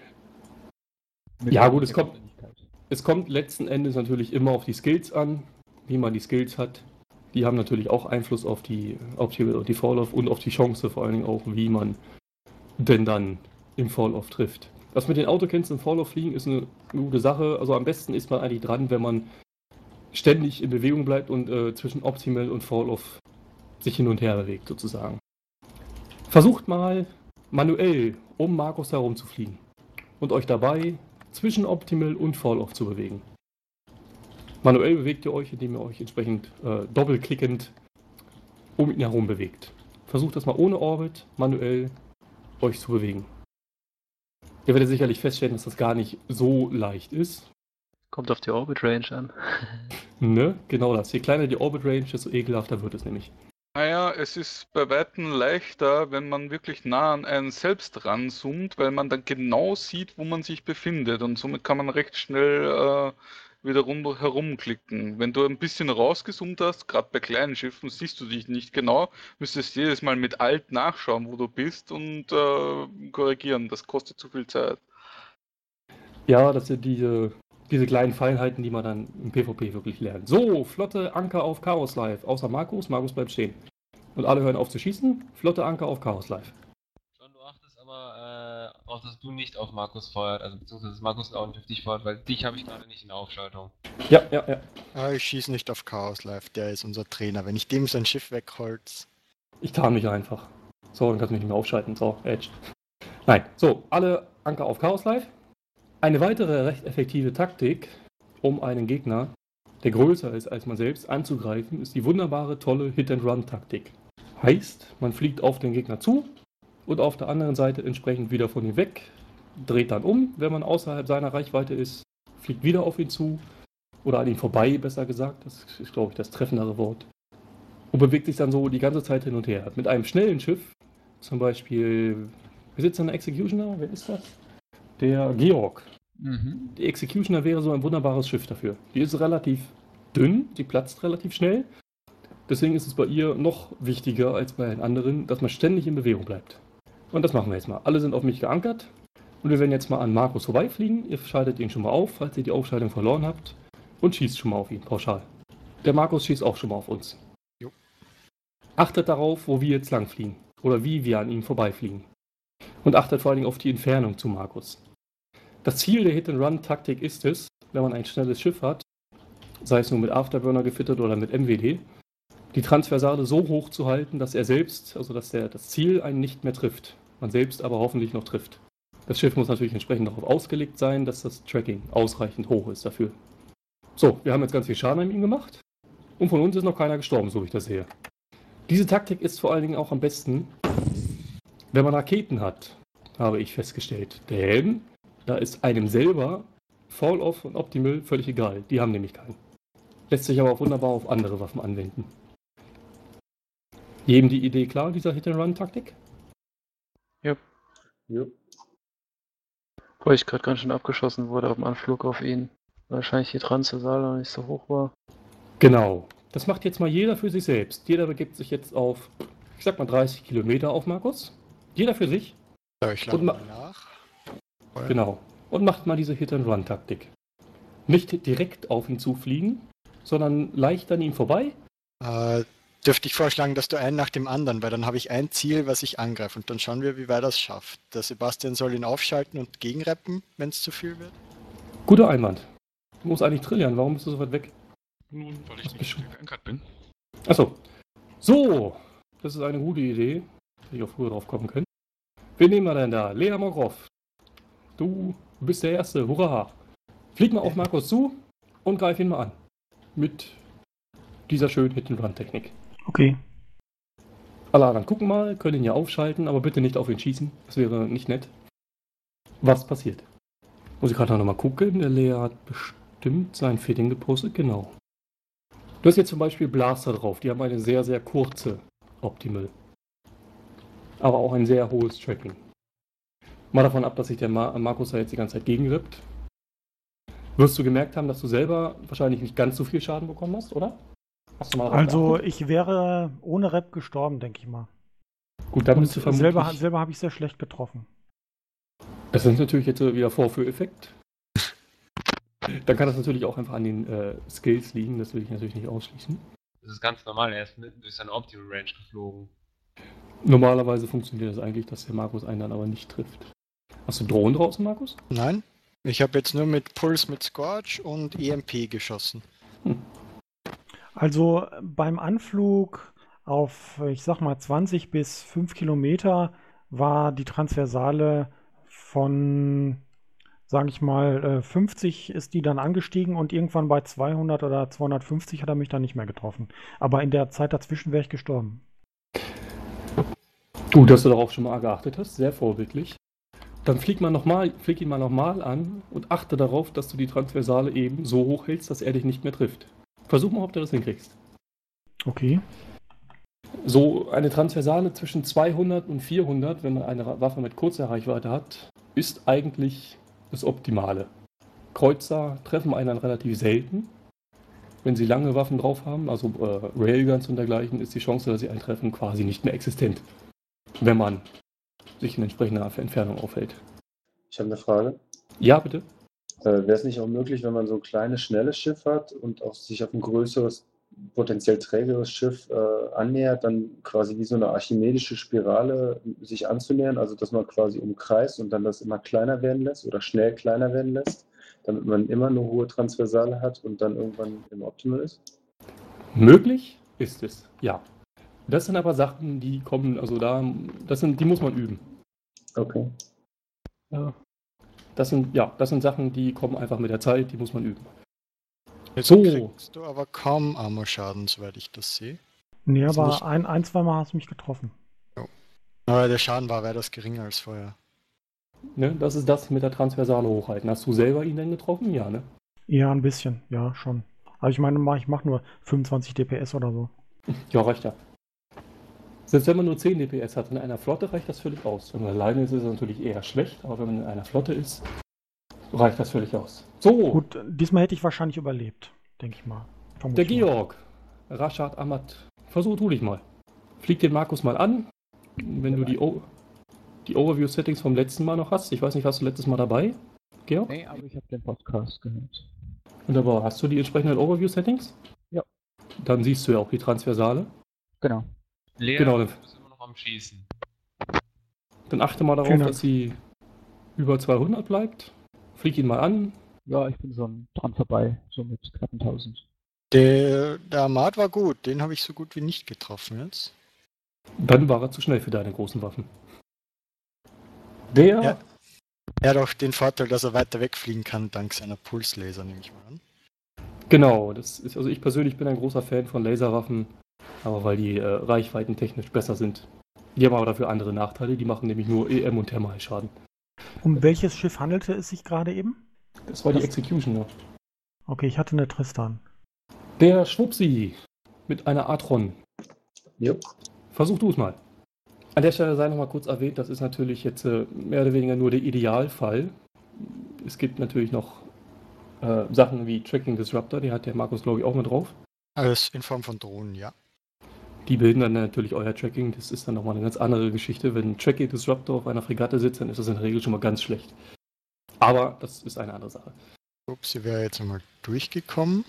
Ja gut, es kommt letzten Endes natürlich immer auf die Skills an, wie man die Skills hat. Die haben natürlich auch Einfluss auf die Fall-Off und auf die Chance vor allen Dingen auch, wie man denn dann im Fall-Off trifft. Das mit den Autocans im Fall-Off fliegen ist eine gute Sache. Also am besten ist man eigentlich dran, wenn man ständig in Bewegung bleibt und zwischen Optimal und Fall-Off sich hin und her bewegt sozusagen. Versucht mal manuell um Markus herum zu fliegen und euch dabei zwischen Optimal und Fall-Off zu bewegen. Manuell bewegt ihr euch, indem ihr euch entsprechend doppelklickend um ihn herum bewegt. Versucht das mal ohne Orbit, manuell euch zu bewegen. Ihr werdet sicherlich feststellen, dass das gar nicht so leicht ist. Kommt auf die Orbit Range an. Ne? Genau das. Je kleiner die Orbit Range, desto ekelhafter wird es nämlich. Naja, es ist bei Weitem leichter, wenn man wirklich nah an einen selbst ranzoomt, weil man dann genau sieht, wo man sich befindet und somit kann man recht schnell wieder herumklicken. Wenn du ein bisschen rausgezoomt hast, gerade bei kleinen Schiffen, siehst du dich nicht genau, müsstest jedes Mal mit Alt nachschauen, wo du bist und korrigieren. Das kostet zu viel Zeit. Ja, das sind diese kleinen Feinheiten, die man dann im PvP wirklich lernt. So, flotte Anker auf Chaos Live. Außer Markus. Markus bleibt stehen. Und alle hören auf zu schießen. Flotte Anker auf Chaos Live. John, du achtest aber auch, dass du nicht auf Markus feuert, also beziehungsweise dass Markus auch nicht auf dich feuert, weil dich habe ich gerade nicht in der Aufschaltung. Ja. Ich schieße nicht auf Chaos Live, der ist unser Trainer. Wenn ich dem sein Schiff wegholz. Ich tarn mich einfach. So, dann kannst du mich nicht mehr aufschalten. So, Edge. Nein, so, alle Anker auf Chaos Live. Eine weitere recht effektive Taktik, um einen Gegner, der größer ist als man selbst, anzugreifen, ist die wunderbare, tolle Hit-and-Run-Taktik. Heißt, man fliegt auf den Gegner zu und auf der anderen Seite entsprechend wieder von ihm weg, dreht dann um, wenn man außerhalb seiner Reichweite ist, fliegt wieder auf ihn zu oder an ihm vorbei, besser gesagt, das ist, glaube ich, das treffendere Wort, und bewegt sich dann so die ganze Zeit hin und her. Mit einem schnellen Schiff, zum Beispiel, wir sitzen an der Executioner, wer ist das? Der Georg. Die Executioner wäre so ein wunderbares Schiff dafür. Die ist relativ dünn, die platzt relativ schnell. Deswegen ist es bei ihr noch wichtiger als bei den anderen, dass man ständig in Bewegung bleibt. Und das machen wir jetzt mal. Alle sind auf mich geankert. Und wir werden jetzt mal an Markus vorbeifliegen. Ihr schaltet ihn schon mal auf, falls ihr die Aufschaltung verloren habt. Und schießt schon mal auf ihn, pauschal. Der Markus schießt auch schon mal auf uns. Jo. Achtet darauf, wo wir jetzt lang fliegen. Oder wie wir an ihm vorbeifliegen. Und achtet vor allen Dingen auf die Entfernung zu Markus. Das Ziel der Hit-and-Run-Taktik ist es, wenn man ein schnelles Schiff hat, sei es nur mit Afterburner gefittet oder mit MWD, die Transversale so hoch zu halten, dass er selbst, also dass das Ziel einen nicht mehr trifft, man selbst aber hoffentlich noch trifft. Das Schiff muss natürlich entsprechend darauf ausgelegt sein, dass das Tracking ausreichend hoch ist dafür. So, wir haben jetzt ganz viel Schaden an ihm gemacht und von uns ist noch keiner gestorben, so wie ich das sehe. Diese Taktik ist vor allen Dingen auch am besten, wenn man Raketen hat, habe ich festgestellt. Denn da ist einem selber Fall-Off und Optimal völlig egal. Die haben nämlich keinen. Lässt sich aber auch wunderbar auf andere Waffen anwenden. Jedem die Idee klar, dieser Hit-and-Run-Taktik? Ja. Wo ich gerade ganz schön abgeschossen wurde auf dem Anflug auf ihn. Wahrscheinlich die Transversale noch nicht so hoch war. Genau. Das macht jetzt mal jeder für sich selbst. Jeder begibt sich jetzt auf, ich sag mal 30 Kilometer auf Markus. Jeder für sich. Ja, ich lade mal nach. Genau. Und macht mal diese Hit-and-Run-Taktik. Nicht direkt auf ihn zufliegen, sondern leicht an ihm vorbei. Dürfte ich vorschlagen, dass du einen nach dem anderen, weil dann habe ich ein Ziel, was ich angreife und dann schauen wir, wie weit das schafft. Der Sebastian soll ihn aufschalten und gegenrappen, wenn es zu viel wird. Guter Einwand. Du musst eigentlich trillern. Warum bist du so weit weg? Nun, weil ich nicht geankert bin. Achso. So, das ist eine gute Idee. Hätte ich auch früher drauf kommen können. Wen nehmen wir denn da? Lea Mogrov. Du bist der Erste. Hurra. Flieg mal auf Markus zu und greif ihn mal an. Mit dieser schönen Hit-and-Run-Technik. Okay. Alle anderen gucken mal, können ihn ja aufschalten, aber bitte nicht auf ihn schießen. Das wäre nicht nett. Was passiert? Muss ich gerade noch mal gucken. Der Lea hat bestimmt sein Fitting gepostet. Genau. Du hast jetzt zum Beispiel Blaster drauf. Die haben eine sehr, sehr kurze Optimal. Aber auch ein sehr hohes Tracking. Mal davon ab, dass sich der Markus da jetzt die ganze Zeit gegenrippt. Wirst du gemerkt haben, dass du selber wahrscheinlich nicht ganz so viel Schaden bekommen hast, oder? Hast du mal darauf Also geachtet? ich wäre ohne Rep gestorben, denke ich mal. Gut, dann bist du Und vermutlich... selber habe ich sehr schlecht getroffen. Das ist natürlich jetzt wieder Vorführeffekt. Dann kann das natürlich auch einfach an den Skills liegen, das will ich natürlich nicht ausschließen. Das ist ganz normal, er ist mitten durch seine Optimal Range geflogen. Normalerweise funktioniert das eigentlich, dass der Markus einen dann aber nicht trifft. Hast du Drohnen draußen, Markus? Nein, ich habe jetzt nur mit Pulse mit Scorch und EMP geschossen. Also beim Anflug auf, ich sag mal, 20 bis 5 Kilometer war die Transversale von, sage ich mal, 50 ist die dann angestiegen und irgendwann bei 200 oder 250 hat er mich dann nicht mehr getroffen. Aber in der Zeit dazwischen wäre ich gestorben. Gut, dass du darauf schon mal geachtet hast, sehr vorbildlich. Dann flieg ihn mal nochmal an und achte darauf, dass du die Transversale eben so hoch hältst, dass er dich nicht mehr trifft. Versuch mal, ob du das hinkriegst. Okay. So eine Transversale zwischen 200 und 400, wenn man eine Waffe mit kurzer Reichweite hat, ist eigentlich das Optimale. Kreuzer treffen einen dann relativ selten. Wenn sie lange Waffen drauf haben, also Railguns und dergleichen, ist die Chance, dass sie einen treffen, quasi nicht mehr existent. Wenn man sich in entsprechender Entfernung aufhält. Ich habe eine Frage. Ja, bitte. Wäre es nicht auch möglich, wenn man so ein kleines, schnelles Schiff hat und auch sich auf ein größeres, potenziell trägeres Schiff annähert, dann quasi wie so eine archimedische Spirale sich anzunähern, also dass man quasi umkreist und dann das immer kleiner werden lässt oder schnell kleiner werden lässt, damit man immer eine hohe Transversale hat und dann irgendwann im Optimal ist? Möglich ist es, ja. Das sind aber Sachen, die kommen, also die muss man üben. Okay. Ja. Das sind Sachen, die kommen einfach mit der Zeit, die muss man üben. Jetzt So. kriegst du aber kaum Armorschaden, soweit ich das sehe. Nee, Also aber nicht- zwei Mal hast du mich getroffen. Aber der Schaden war weitaus geringer als vorher. Ne, das ist das mit der Transversale hochhalten. Hast du selber ihn denn getroffen? Ja, ne? Ja, ein bisschen, ja, schon. Aber ich meine, ich mache nur 25 DPS oder so. Ja, reicht ja. Selbst wenn man nur 10 DPS hat in einer Flotte, reicht das völlig aus. Wenn man alleine ist, ist es natürlich eher schlecht, aber wenn man in einer Flotte ist, reicht das völlig aus. So, Gut, diesmal hätte ich wahrscheinlich überlebt, denke ich mal. der Vermutlich mal. Georg, Rashad Ahmad, versuch du dich mal. Flieg den Markus mal an, wenn du die Overview-Settings vom letzten Mal noch hast. Ich weiß nicht, warst du letztes Mal dabei, Georg? Nee, aber ich habe den Podcast gehört. Wunderbar, hast du die entsprechenden Overview-Settings? Ja. Dann siehst du ja auch die Transversale. Genau. Lea, Genau. du bist immer noch am Schießen. Dann achte mal darauf, Vielen Dank. dass sie über 200 bleibt. Flieg ihn mal an. Ja, ich bin schon dran vorbei, so mit knapp 1000. Der Ahmad war gut, den habe ich so gut wie nicht getroffen jetzt. Dann war er zu schnell für deine großen Waffen. Der... Ja. Er hat auch den Vorteil, dass er weiter wegfliegen kann, dank seiner Pulslaser, nehme ich mal an. Genau, also ich persönlich bin ein großer Fan von Laserwaffen, aber weil die reichweitentechnisch besser sind. Die haben aber dafür andere Nachteile, die machen nämlich nur EM und Thermalschaden. Um welches Schiff handelte es sich gerade eben? Das war die Executioner. Okay, ich hatte eine Tristan. Der Schwupsi mit einer Atron. Jupp. Versuch du es mal. An der Stelle sei noch mal kurz erwähnt, das ist natürlich jetzt mehr oder weniger nur der Idealfall. Es gibt natürlich noch Sachen wie Tracking Disruptor, die hat der Markus, glaube ich, auch mit drauf. Alles in Form von Drohnen, ja. Die bilden dann natürlich euer Tracking. Das ist dann nochmal eine ganz andere Geschichte. Wenn ein Tracking Disruptor auf einer Fregatte sitzt, dann ist das in der Regel schon mal ganz schlecht. Aber das ist eine andere Sache. Ups, sie wäre jetzt einmal durchgekommen.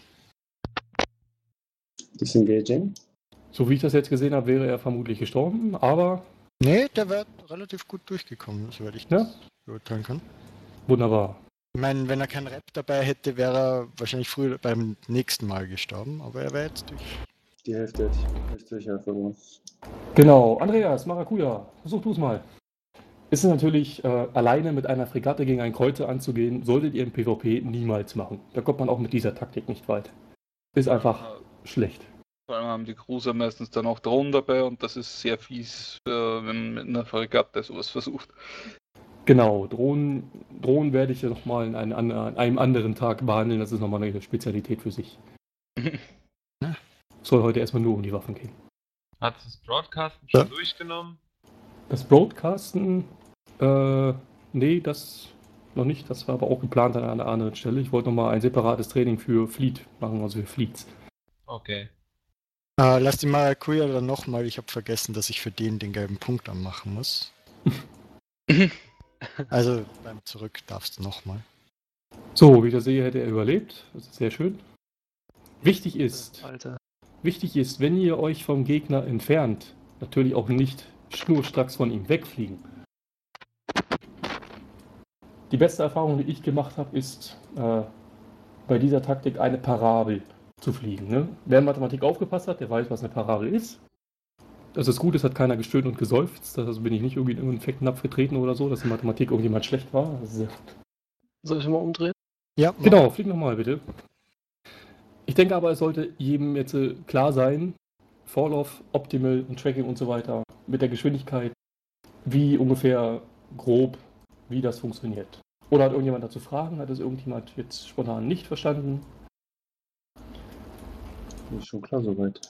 Disengaging. So wie ich das jetzt gesehen habe, wäre er vermutlich gestorben, aber Nee, der wäre relativ gut durchgekommen, soweit ich das beurteilen kann. wunderbar. Ich meine, wenn er keinen Rap dabei hätte, wäre er wahrscheinlich früher beim nächsten Mal gestorben, aber er wäre jetzt durch. Die Hälfte hätte ich sicher verloren. Genau, Andreas, Maracuja, versuch du es mal. Ist es natürlich, alleine mit einer Fregatte gegen einen Kreuzer anzugehen, solltet ihr im PvP niemals machen. Da kommt man auch mit dieser Taktik nicht weit. Ist einfach schlecht. Vor allem haben die Cruiser meistens dann auch Drohnen dabei und das ist sehr fies, wenn man mit einer Fregatte sowas versucht. Genau, Drohnen werde ich ja nochmal an einem anderen Tag behandeln. Das ist nochmal eine Spezialität für sich. Soll heute erstmal nur um die Waffen gehen. Hat das Broadcasten schon durchgenommen? Das Broadcasten, nee, das noch nicht. Das war aber auch geplant an einer anderen Stelle. Ich wollte nochmal ein separates Training für Fleet machen, also für Fleets. Okay. Lass die Maracuja dann nochmal. Ich habe vergessen, dass ich für den gelben Punkt anmachen muss. Also beim Zurück darfst du nochmal. So, wie ich das sehe, hätte er überlebt. Das ist sehr schön. Wichtig ist, wenn ihr euch vom Gegner entfernt, natürlich auch nicht schnurstracks von ihm wegfliegen. Die beste Erfahrung, die ich gemacht habe, ist bei dieser Taktik eine Parabel zu fliegen. Ne? Wer in Mathematik aufgepasst hat, der weiß, was eine Parabel ist. Das ist gut, es hat keiner gestöhnt und geseufzt. Also bin ich nicht irgendwie in irgendeinen Fettnapf getreten oder so, dass in Mathematik irgendjemand schlecht war. Das ist sehr gut. Soll ich mal umdrehen? Ja. Genau, flieg nochmal bitte. Ich denke aber, es sollte jedem jetzt klar sein, Fall-Off, Optimal und Tracking und so weiter, mit der Geschwindigkeit, wie ungefähr grob, wie das funktioniert. Oder hat irgendjemand dazu Fragen? Hat es irgendjemand jetzt spontan nicht verstanden? Ist schon klar soweit.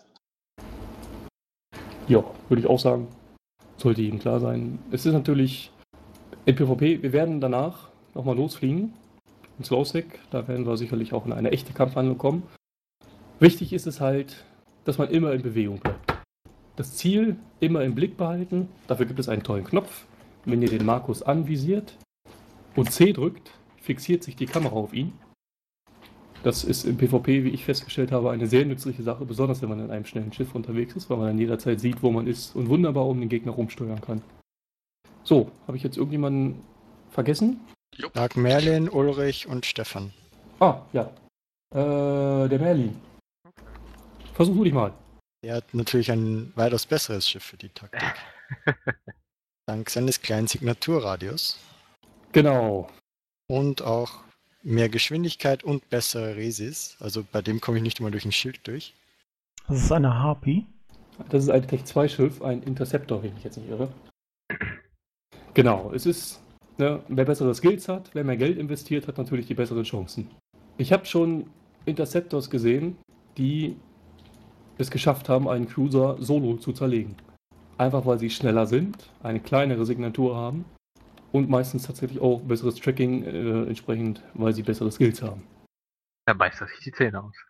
Ja, würde ich auch sagen, sollte jedem klar sein. Es ist natürlich in PvP, wir werden danach nochmal losfliegen ins Lowsec, da werden wir sicherlich auch in eine echte Kampfhandlung kommen. Wichtig ist es halt, dass man immer in Bewegung bleibt. Das Ziel immer im Blick behalten, dafür gibt es einen tollen Knopf. Wenn ihr den Markus anvisiert und C drückt, fixiert sich die Kamera auf ihn. Das ist im PvP, wie ich festgestellt habe, eine sehr nützliche Sache, besonders wenn man in einem schnellen Schiff unterwegs ist, weil man dann jederzeit sieht, wo man ist und wunderbar um den Gegner rumsteuern kann. So, habe ich jetzt irgendjemanden vergessen? Lag Merlin, Ulrich und Stefan. Ah, ja. Der Merlin. Versuch du dich mal. Er hat natürlich ein weitaus besseres Schiff für die Taktik. Dank seines kleinen Signaturradius. Genau. Und auch mehr Geschwindigkeit und bessere Resis. Also bei dem komme ich nicht immer durch ein Schild durch. Das ist eine Harpy. Das ist ein Tech 2 Schiff, ein Interceptor, wenn ich jetzt nicht irre. Genau, es ist, ne, wer bessere Skills hat, wer mehr Geld investiert, hat natürlich die besseren Chancen. Ich habe schon Interceptors gesehen, die es geschafft haben, einen Cruiser solo zu zerlegen. Einfach weil sie schneller sind, eine kleinere Signatur haben und meistens tatsächlich auch besseres Tracking entsprechend, weil sie bessere Skills haben. Da beißt er sich die Zähne aus.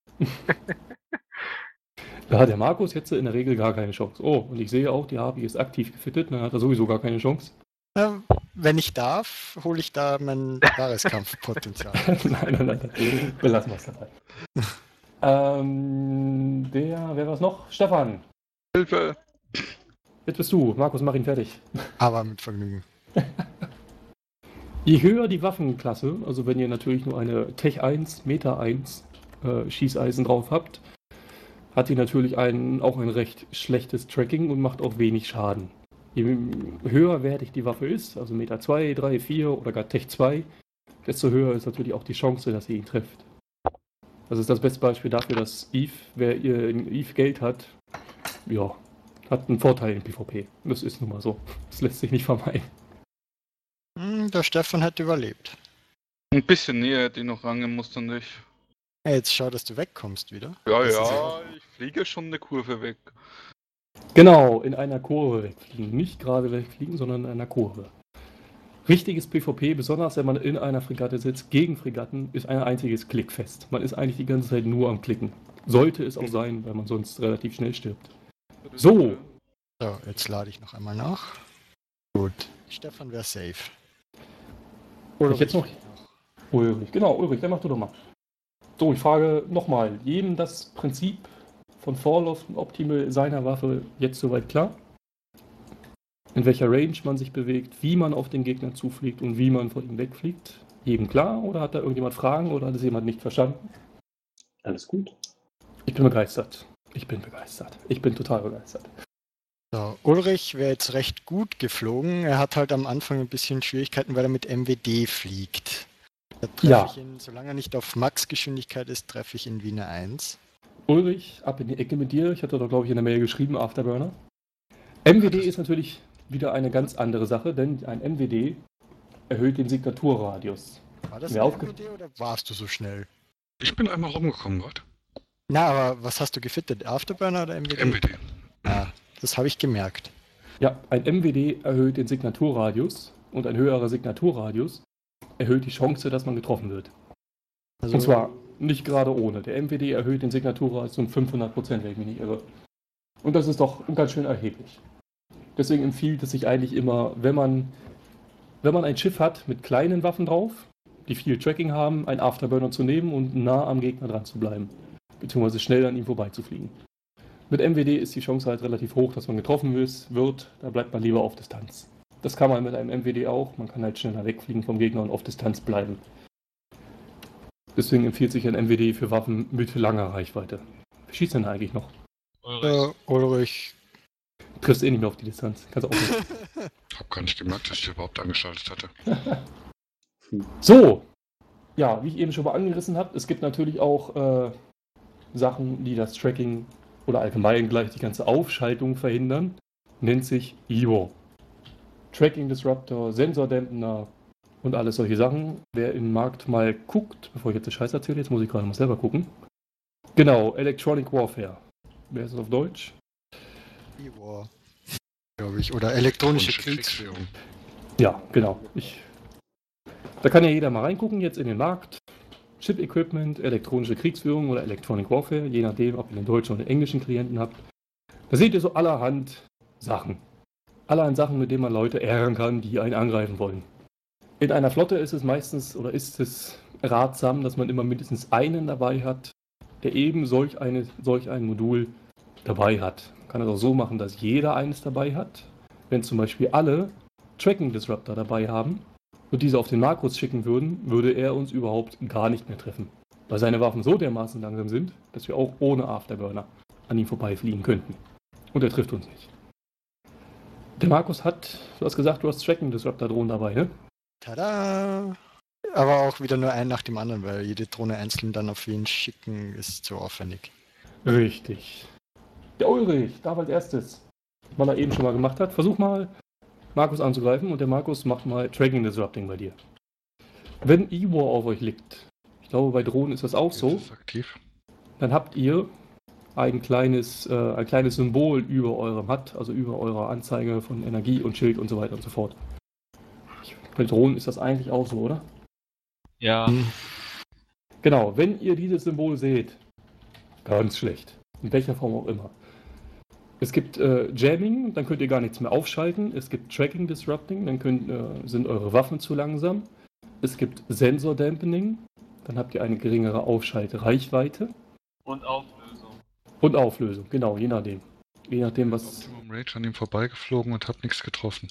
Da hat der Markus jetzt in der Regel gar keine Chance. Oh, und ich sehe auch, die Harpy ist aktiv gefittet, dann hat er sowieso gar keine Chance. Wenn ich darf, hole ich da mein Jahreskampfpotenzial. nein. Belassen wir es dabei. Wer war es noch? Stefan. Hilfe! Jetzt bist du. Markus, mach ihn fertig. Aber mit Vergnügen. Je höher die Waffenklasse, also wenn ihr natürlich nur eine Tech 1, Meter 1 Schießeisen drauf habt, hat die natürlich auch ein recht schlechtes Tracking und macht auch wenig Schaden. Je höherwertig die Waffe ist, also Meter 2, 3, 4 oder gar Tech 2, desto höher ist natürlich auch die Chance, dass ihr ihn trefft. Das ist das beste Beispiel dafür, dass Eve, wer ihr in Eve Geld hat, ja, hat einen Vorteil im PvP. Das ist nun mal so. Das lässt sich nicht vermeiden. Der Stefan hat überlebt. Ein bisschen näher hätte ich noch rangemusst und ich. Hey, jetzt schau, dass du wegkommst wieder. Ja, Das ich fliege schon eine Kurve weg. Genau, in einer Kurve wegfliegen. Nicht gerade wegfliegen, sondern in einer Kurve. Richtiges PvP, besonders wenn man in einer Fregatte sitzt, gegen Fregatten, ist ein einziges Klickfest. Man ist eigentlich die ganze Zeit nur am Klicken. Sollte es auch sein, weil man sonst relativ schnell stirbt. So, jetzt lade ich noch einmal nach. Gut. Stefan wäre safe. Ich jetzt noch? Ulrich. Genau, Ulrich, dann mach du doch mal. So, ich frage nochmal. Jedem das Prinzip von Fall-Off und Optimal seiner Waffe jetzt soweit klar? In welcher Range man sich bewegt, wie man auf den Gegner zufliegt und wie man von ihm wegfliegt? jedem klar oder hat da irgendjemand Fragen oder hat es jemand nicht verstanden? Alles gut. Ich bin begeistert. Ich bin begeistert. Ich bin total begeistert. So, Ulrich wäre jetzt recht gut geflogen. Er hat halt am Anfang ein bisschen Schwierigkeiten, weil er mit MWD fliegt. Da treffe ich ihn, solange er nicht auf Max-Geschwindigkeit ist, treffe ich ihn wie eine 1. Ulrich, ab in die Ecke mit dir. Ich hatte doch, glaube ich, in der Mail geschrieben, Afterburner. MWD ist natürlich wieder eine ganz andere Sache, denn ein MWD erhöht den Signaturradius. War das ein MWD oder warst du so schnell? Ich bin einmal rumgekommen gerade. Na, aber was hast du gefittet? Afterburner oder MWD? MWD. Ah, das habe ich gemerkt. Ja, ein MWD erhöht den Signaturradius und ein höherer Signaturradius erhöht die Chance, dass man getroffen wird. Also, und zwar nicht gerade ohne. Der MWD erhöht den Signaturradius um 500%, wenn ich mich nicht irre. Und das ist doch ganz schön erheblich. Deswegen empfiehlt es sich eigentlich immer, wenn man ein Schiff hat mit kleinen Waffen drauf, die viel Tracking haben, einen Afterburner zu nehmen und nah am Gegner dran zu bleiben. Beziehungsweise schnell an ihm vorbeizufliegen. Mit MWD ist die Chance halt relativ hoch, dass man getroffen wird. Da bleibt man lieber auf Distanz. Das kann man mit einem MWD auch. Man kann halt schneller wegfliegen vom Gegner und auf Distanz bleiben. Deswegen empfiehlt sich ein MWD für Waffen mit langer Reichweite. Wer schießt denn eigentlich noch? Ulrich. Du triffst eh nicht mehr auf die Distanz. Kannst du auch nicht. Ich habe gar nicht gemerkt, dass ich die überhaupt angeschaltet hatte. So. Ja, wie ich eben schon mal angerissen habe, es gibt natürlich auch Sachen, die das Tracking oder allgemein gleich die ganze Aufschaltung verhindern. Nennt sich IWO. Tracking Disruptor, Sensordämpfer und alles solche Sachen. Wer im Markt mal guckt, bevor ich jetzt den Scheiß erzähle, jetzt muss ich gerade mal selber gucken. Genau, Electronic Warfare. Wer ist das auf Deutsch? E-War, glaube ich, oder elektronische Kriegsführung. Ja, genau. Da kann ja jeder mal reingucken jetzt in den Markt. Chip-Equipment, elektronische Kriegsführung oder Electronic Warfare, je nachdem, ob ihr den deutschen oder den englischen Klienten habt. Da seht ihr so allerhand Sachen. Allerhand Sachen, mit denen man Leute ärgern kann, die einen angreifen wollen. In einer Flotte ist es meistens oder ist es ratsam, dass man immer mindestens einen dabei hat, der eben solch ein Modul dabei hat. Man kann es auch so machen, dass jeder eines dabei hat. Wenn zum Beispiel alle Tracking Disruptor dabei haben und diese auf den Markus schicken würden, würde er uns überhaupt gar nicht mehr treffen. Weil seine Waffen so dermaßen langsam sind, dass wir auch ohne Afterburner an ihm vorbeifliegen könnten. Und er trifft uns nicht. Der Markus hat, du hast gesagt, du hast Tracking Disruptor Drohnen dabei, ne? Tada! Aber auch wieder nur einen nach dem anderen, weil jede Drohne einzeln dann auf ihn schicken ist zu aufwendig. Richtig. Der Ulrich darf als erstes, weil er eben schon mal gemacht hat, versuch mal Markus anzugreifen und der Markus macht mal Tracking Disrupting bei dir. Wenn E-War auf euch liegt, ich glaube bei Drohnen ist das auch so, ist aktiv. Dann habt ihr ein kleines Symbol über eurem HUD, also über eurer Anzeige von Energie und Schild und so weiter und so fort. Bei Drohnen ist das eigentlich auch so, oder? Ja. Genau, wenn ihr dieses Symbol seht, ganz schlecht, in welcher Form auch immer. Es gibt Jamming, dann könnt ihr gar nichts mehr aufschalten. Es gibt Tracking Disrupting, dann sind eure Waffen zu langsam. Es gibt Sensor Dampening, dann habt ihr eine geringere Aufschaltreichweite. Und Auflösung. Und Auflösung, genau, je nachdem. Je nachdem, was. Optimum Rage an ihm vorbeigeflogen und hab nichts getroffen.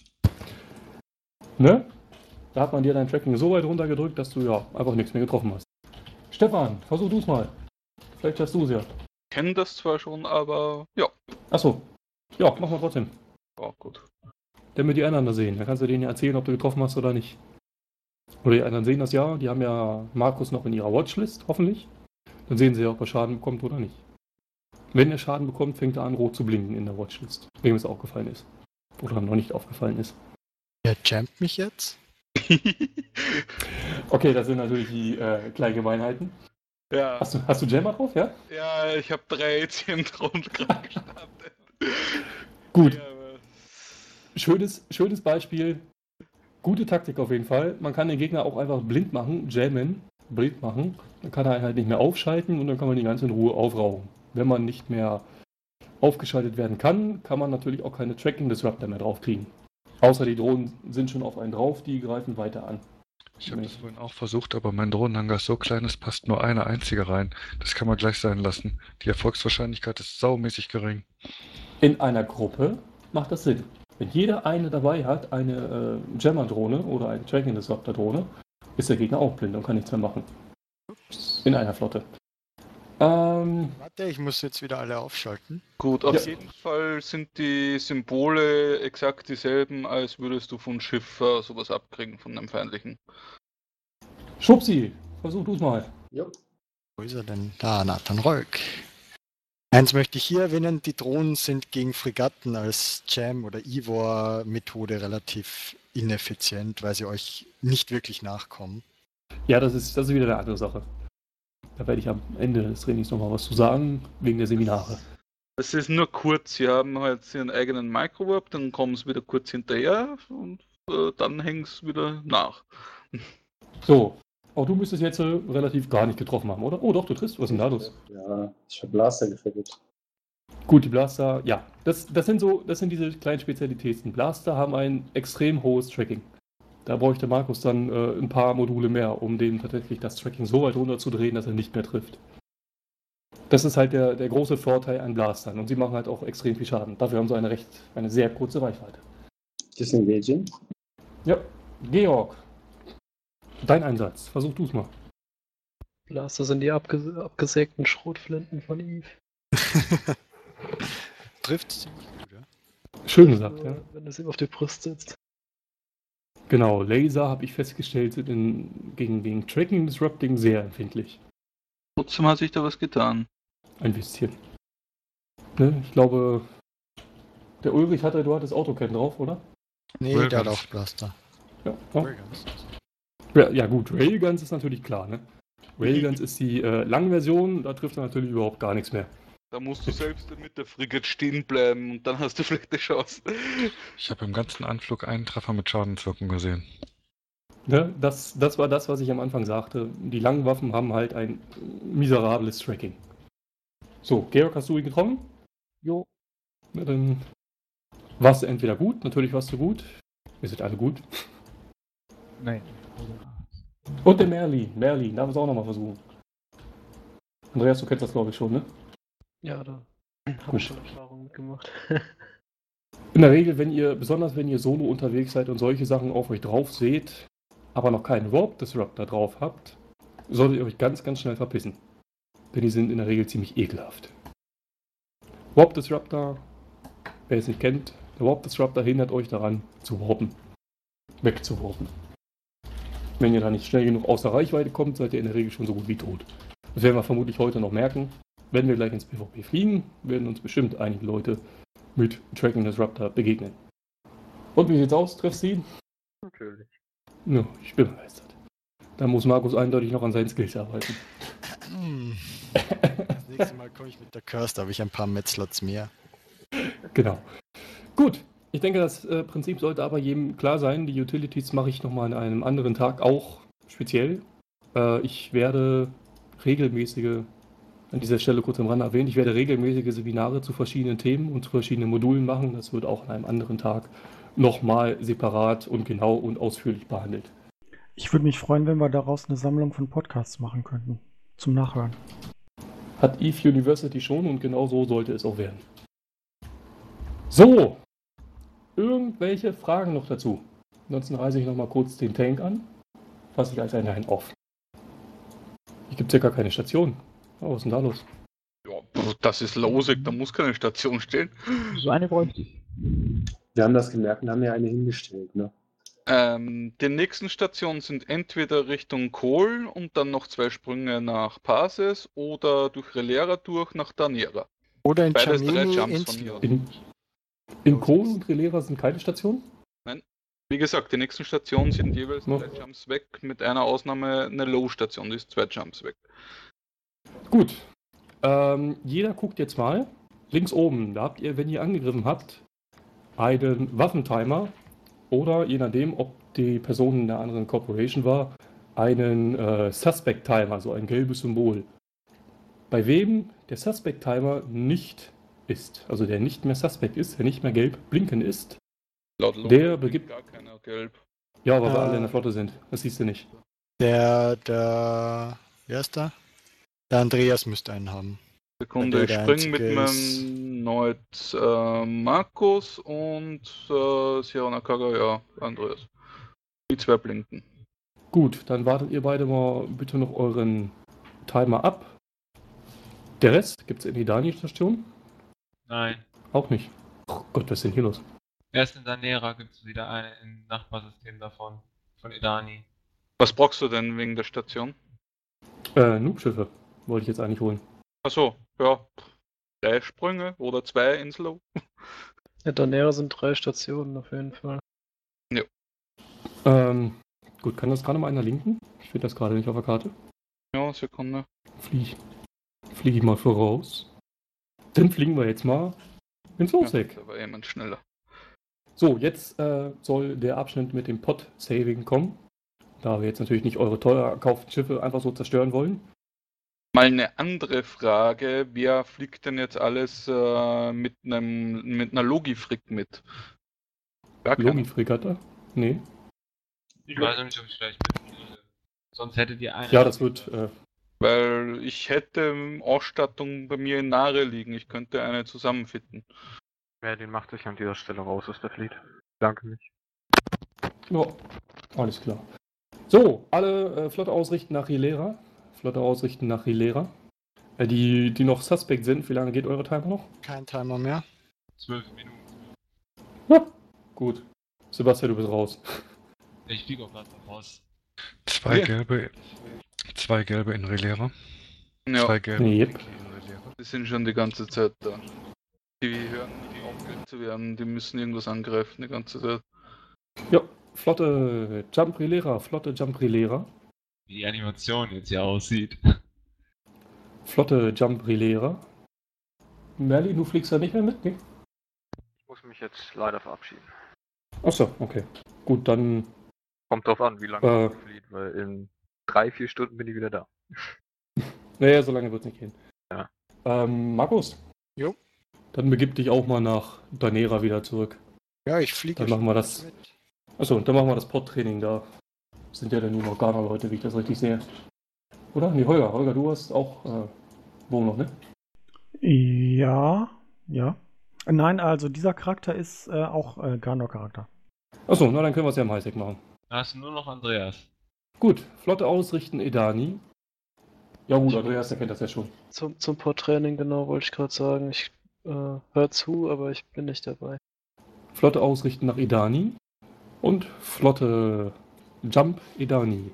Ne? Da hat man dir dein Tracking so weit runtergedrückt, dass du ja einfach nichts mehr getroffen hast. Stefan, versuch du's mal. Vielleicht hast du's ja. Kennen das zwar schon, aber ja. Achso. Ja, machen wir trotzdem. Oh, gut. Damit die anderen das sehen. Dann kannst du denen ja erzählen, ob du getroffen hast oder nicht. Oder die anderen sehen das ja. Die haben ja Markus noch in ihrer Watchlist, hoffentlich. Dann sehen sie ja, ob er Schaden bekommt oder nicht. Wenn er Schaden bekommt, fängt er an, rot zu blinken in der Watchlist. Wem es aufgefallen ist. Oder noch nicht aufgefallen ist. Wer jammt mich jetzt? Okay, das sind natürlich die kleinen Gemeinheiten. Ja. Hast du Jammer drauf, ja? Ja, ich habe 3 10-Drohnen gerade gestartet. Gut. Ja, Schönes Beispiel. Gute Taktik auf jeden Fall. Man kann den Gegner auch einfach blind machen, jammen, blind machen. Dann kann er halt nicht mehr aufschalten und dann kann man die ganze in Ruhe aufrauchen. Wenn man nicht mehr aufgeschaltet werden kann, kann man natürlich auch keine Tracking Disruptor mehr draufkriegen. Außer die Drohnen sind schon auf einen drauf, die greifen weiter an. Ich habe das vorhin auch versucht, aber mein Drohnenhangar ist so klein, es passt nur eine einzige rein. Das kann man gleich sein lassen. Die Erfolgswahrscheinlichkeit ist saumäßig gering. In einer Gruppe macht das Sinn. Wenn jeder eine dabei hat, eine Jammer-Drohne oder eine Tracking Disruptor-Drohne, ist der Gegner auch blind und kann nichts mehr machen. Ups. In einer Flotte. Warte, ich muss jetzt wieder alle aufschalten. Gut, auf jeden Fall sind die Symbole exakt dieselben, als würdest du von Schiff sowas abkriegen, von einem feindlichen. Schubsi, versuch du's mal. Jo. Wo ist er denn? Da, Nathan Rolk. Eins möchte ich hier erwähnen, die Drohnen sind gegen Fregatten als Jam- oder Ivor-Methode relativ ineffizient, weil sie euch nicht wirklich nachkommen. Ja, das ist wieder eine andere Sache. Da werde ich am Ende des Trainings nochmal was zu sagen, wegen der Seminare. Es ist nur kurz, sie haben halt ihren eigenen Microwarp, dann kommen sie wieder kurz hinterher und dann hängen sie wieder nach. So, auch du müsstest jetzt relativ gar nicht getroffen haben, oder? Oh doch, du triffst, was ist denn da los? Ja, ich habe Blaster gefettet. Gut, die Blaster, ja, das sind diese kleinen Spezialitäten. Blaster haben ein extrem hohes Tracking. Da bräuchte Markus dann ein paar Module mehr, um dem tatsächlich das Tracking so weit runterzudrehen, dass er nicht mehr trifft. Das ist halt der große Vorteil an Blastern und sie machen halt auch extrem viel Schaden. Dafür haben sie eine sehr kurze Reichweite. Disengaging? Ja, Georg, dein Einsatz, versuch du's mal. Blaster sind die abgesägten Schrotflinten von Eve. Trifft ziemlich gut, ja? Schön gesagt, ja. Wenn es ihm auf die Brust sitzt. Genau, Laser habe ich festgestellt, sind gegen Tracking Disrupting sehr empfindlich. Trotzdem hat sich da was getan. Ein bisschen. Ne, ich glaube, der Ulrich du hattest Autocan drauf, oder? Nee, Railguns. der hat auch Blaster. Ja, Railguns. ja gut, Railguns ist natürlich klar, ne? Railguns ist die lange Version, da trifft er natürlich überhaupt gar nichts mehr. Da musst du selbst mit der Frigate stehen bleiben und dann hast du vielleicht eine Chance. Ich habe im ganzen Anflug einen Treffer mit Schadenswirkung gesehen. Ne? Das war das, was ich am Anfang sagte. Die langen Waffen haben halt ein miserables Tracking. So, Georg, hast du ihn getroffen? Jo. Na, dann warst du entweder gut, natürlich warst du gut. Wir sind alle gut. Nein. Und der Merlin, darf es auch nochmal versuchen. Andreas, du kennst das glaube ich schon, ne? Ja, da habe ich schon Erfahrung mitgemacht. In der Regel, besonders wenn ihr solo unterwegs seid und solche Sachen auf euch drauf seht, aber noch keinen Warp Disruptor drauf habt, solltet ihr euch ganz, ganz schnell verpissen. Denn die sind in der Regel ziemlich ekelhaft. Warp Disruptor, wer es nicht kennt, der Warp Disruptor hindert euch daran, zu warpen. Wegzuwarpen. Wenn ihr da nicht schnell genug außer Reichweite kommt, seid ihr in der Regel schon so gut wie tot. Das werden wir vermutlich heute noch merken. Wenn wir gleich ins PvP fliegen, werden uns bestimmt einige Leute mit Tracking Disruptor begegnen. Und wie sieht's aus? Treffst du ihn? Natürlich. Ja, ich bin begeistert. Da muss Markus eindeutig noch an seinen Skills arbeiten. Das nächste Mal komme ich mit der Curse, da habe ich ein paar Metzlots mehr. Genau. Gut, ich denke, das Prinzip sollte aber jedem klar sein. Die Utilities mache ich nochmal an einem anderen Tag auch speziell. Ich werde regelmäßige, an dieser Stelle kurz am Rande erwähnt, ich werde regelmäßige Seminare zu verschiedenen Themen und zu verschiedenen Modulen machen. Das wird auch an einem anderen Tag nochmal separat und genau und ausführlich behandelt. Ich würde mich freuen, wenn wir daraus eine Sammlung von Podcasts machen könnten. Zum Nachhören. Hat Eve University schon und genau so sollte es auch werden. So, irgendwelche Fragen noch dazu? Ansonsten reiße ich nochmal kurz den Tank an. Fasse ich als Einheit auf. Hier gibt es ja gar keine Station. Oh, was ist denn da los? Ja, das ist losig, da muss keine Station stehen. So eine bräuchte ich. Wir haben das gemerkt und haben ja eine hingestellt, ne? Die nächsten Stationen sind entweder Richtung Kohl und dann noch 2 Sprünge nach Pases oder durch Relera durch nach Danera. Oder in Beides 3 Chamini Jumps ins von mir. In Kohl und Relera sind keine Stationen? Nein. Wie gesagt, die nächsten Stationen sind jeweils 3 Jumps weg, mit einer Ausnahme eine Low-Station, die ist 2 Jumps weg. Gut. Jeder guckt jetzt mal. Links oben, da habt ihr, wenn ihr angegriffen habt, einen Waffentimer oder, je nachdem, ob die Person in der anderen Corporation war, einen Suspect-Timer, so ein gelbes Symbol. Bei wem der Suspect-Timer nicht ist, also der nicht mehr Suspect ist, der nicht mehr gelb blinken ist, Laut Logo der begibt... gar keiner gelb. Ja, weil wir alle in der Flotte sind. Das siehst du nicht. wer ist da? Der Andreas müsste einen haben. Sekunde, ich der springe mit einzige ist- meinem Markus und Sierra Nakaga, ja, Andreas. Die 2 blinken. Gut, dann wartet ihr beide mal bitte noch euren Timer ab. Der Rest gibt's in die Dani-Station? Nein. Auch nicht. Oh Gott, was ist denn hier los? Erst in Danera gibt es wieder eine im Nachbarsystem davon. Von Edani. Was brauchst du denn wegen der Station? Noobschiffe wollte ich jetzt eigentlich holen. Achso, ja. 3 Sprünge oder 2 in Slow. Ja, Danera sind 3 Stationen auf jeden Fall. Ja. Gut, kann das gerade mal einer linken? Ich finde das gerade nicht auf der Karte. Ja, Sekunde. Fliege ich mal voraus. Dann fliegen wir jetzt mal ins Losweg. Da war jemand schneller. So, jetzt soll der Abschnitt mit dem Pod-Saving kommen. Da wir jetzt natürlich nicht eure teuer erkauften Schiffe einfach so zerstören wollen. Mal eine andere Frage. Wer fliegt denn jetzt alles mit einer Logifrick mit? Logifrick hat er? Nee. Ich weiß noch nicht, ob ich gleich mitfliege. Sonst hättet ihr eine. Ja, das wird... Weil ich hätte Ausstattung bei mir in Nare liegen. Ich könnte eine zusammenfitten. Den macht sich an dieser Stelle raus aus der Fleet. Danke mich. Ja, alles klar. So, alle Flotte ausrichten nach Hilera. Die noch suspect sind, wie lange geht eure Timer noch? Kein Timer mehr. 12 Minuten. Ja, gut. Sebastian, du bist raus. Ich fliege auch gerade raus. 2 gelbe in Relera. Ja. 2 gelbe Yep. in Relera. Die sind schon die ganze Zeit da. Die hören nicht auf, wild zu werden. Die müssen irgendwas angreifen die ganze Zeit. Ja, Flotte Jump Relera. Wie die Animation jetzt hier aussieht. Flotte Jump Relera. Merlin, du fliegst da nicht mehr mit? Nee? Ich muss mich jetzt leider verabschieden. Achso, okay. Gut, dann... Kommt drauf an, wie lange ich fliegt, weil in 3-4 Stunden bin ich wieder da. Naja, so lange wird es nicht gehen. Ja. Markus? Jo. Dann begib dich auch mal nach Danera wieder zurück. Ja, ich fliege. Dann machen wir das. mit. Achso, dann machen wir das Pod-Training da. Sind ja dann nur noch Ghana-Leute, wie ich das richtig sehe. Oder? Nee, Holger, du hast auch wo noch, ne? Ja. Nein, also dieser Charakter ist auch Gandor-Charakter. Achso, na dann können wir es ja im Highsec machen. Da hast du nur noch Andreas. Gut, Flotte ausrichten, Edani. Ja gut, Andreas, der kennt das ja schon. Zum Pod-Training, genau, wollte ich gerade sagen. Ich hör zu, aber ich bin nicht dabei. Flotte ausrichten nach Edani. Und Flotte Jump Edani.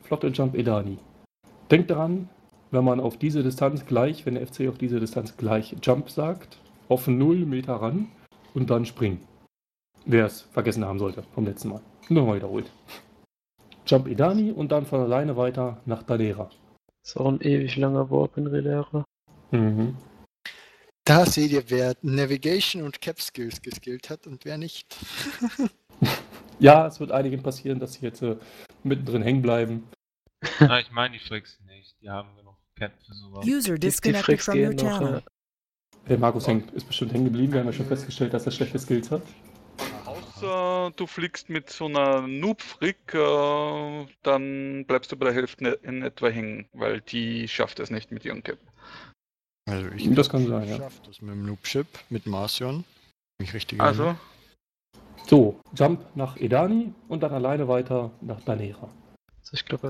Denkt daran, wenn man auf diese Distanz gleich, wenn der FC auf diese Distanz gleich Jump sagt, auf 0 Meter ran und dann springen. Wer es vergessen haben sollte vom letzten Mal. Nochmal wiederholt. Jump Edani und dann von alleine weiter nach Danera. Ist auch ein ewig langer Warp in Relera. Mhm. Da seht ihr, wer Navigation und Cap Skills geskillt hat und wer nicht. Ja, es wird einigen passieren, dass sie jetzt mittendrin hängen bleiben. Ich meine die Fricks nicht. Die haben genug Cap für sowas. User disconnected from your channel. Der Markus ist bestimmt hängen geblieben. Wir haben ja schon festgestellt, dass er schlechte Skills hat. Außer du fliegst mit so einer Noob-Frick, dann bleibst du bei der Hälfte in etwa hängen, weil die schafft es nicht mit ihrem Cap. Also das kann sein, ja. Schafft das mit dem Noob-Ship, mit Marcion. Mich richtig Also? So, Jump nach Edani und dann alleine weiter nach Danera. Also ich glaube,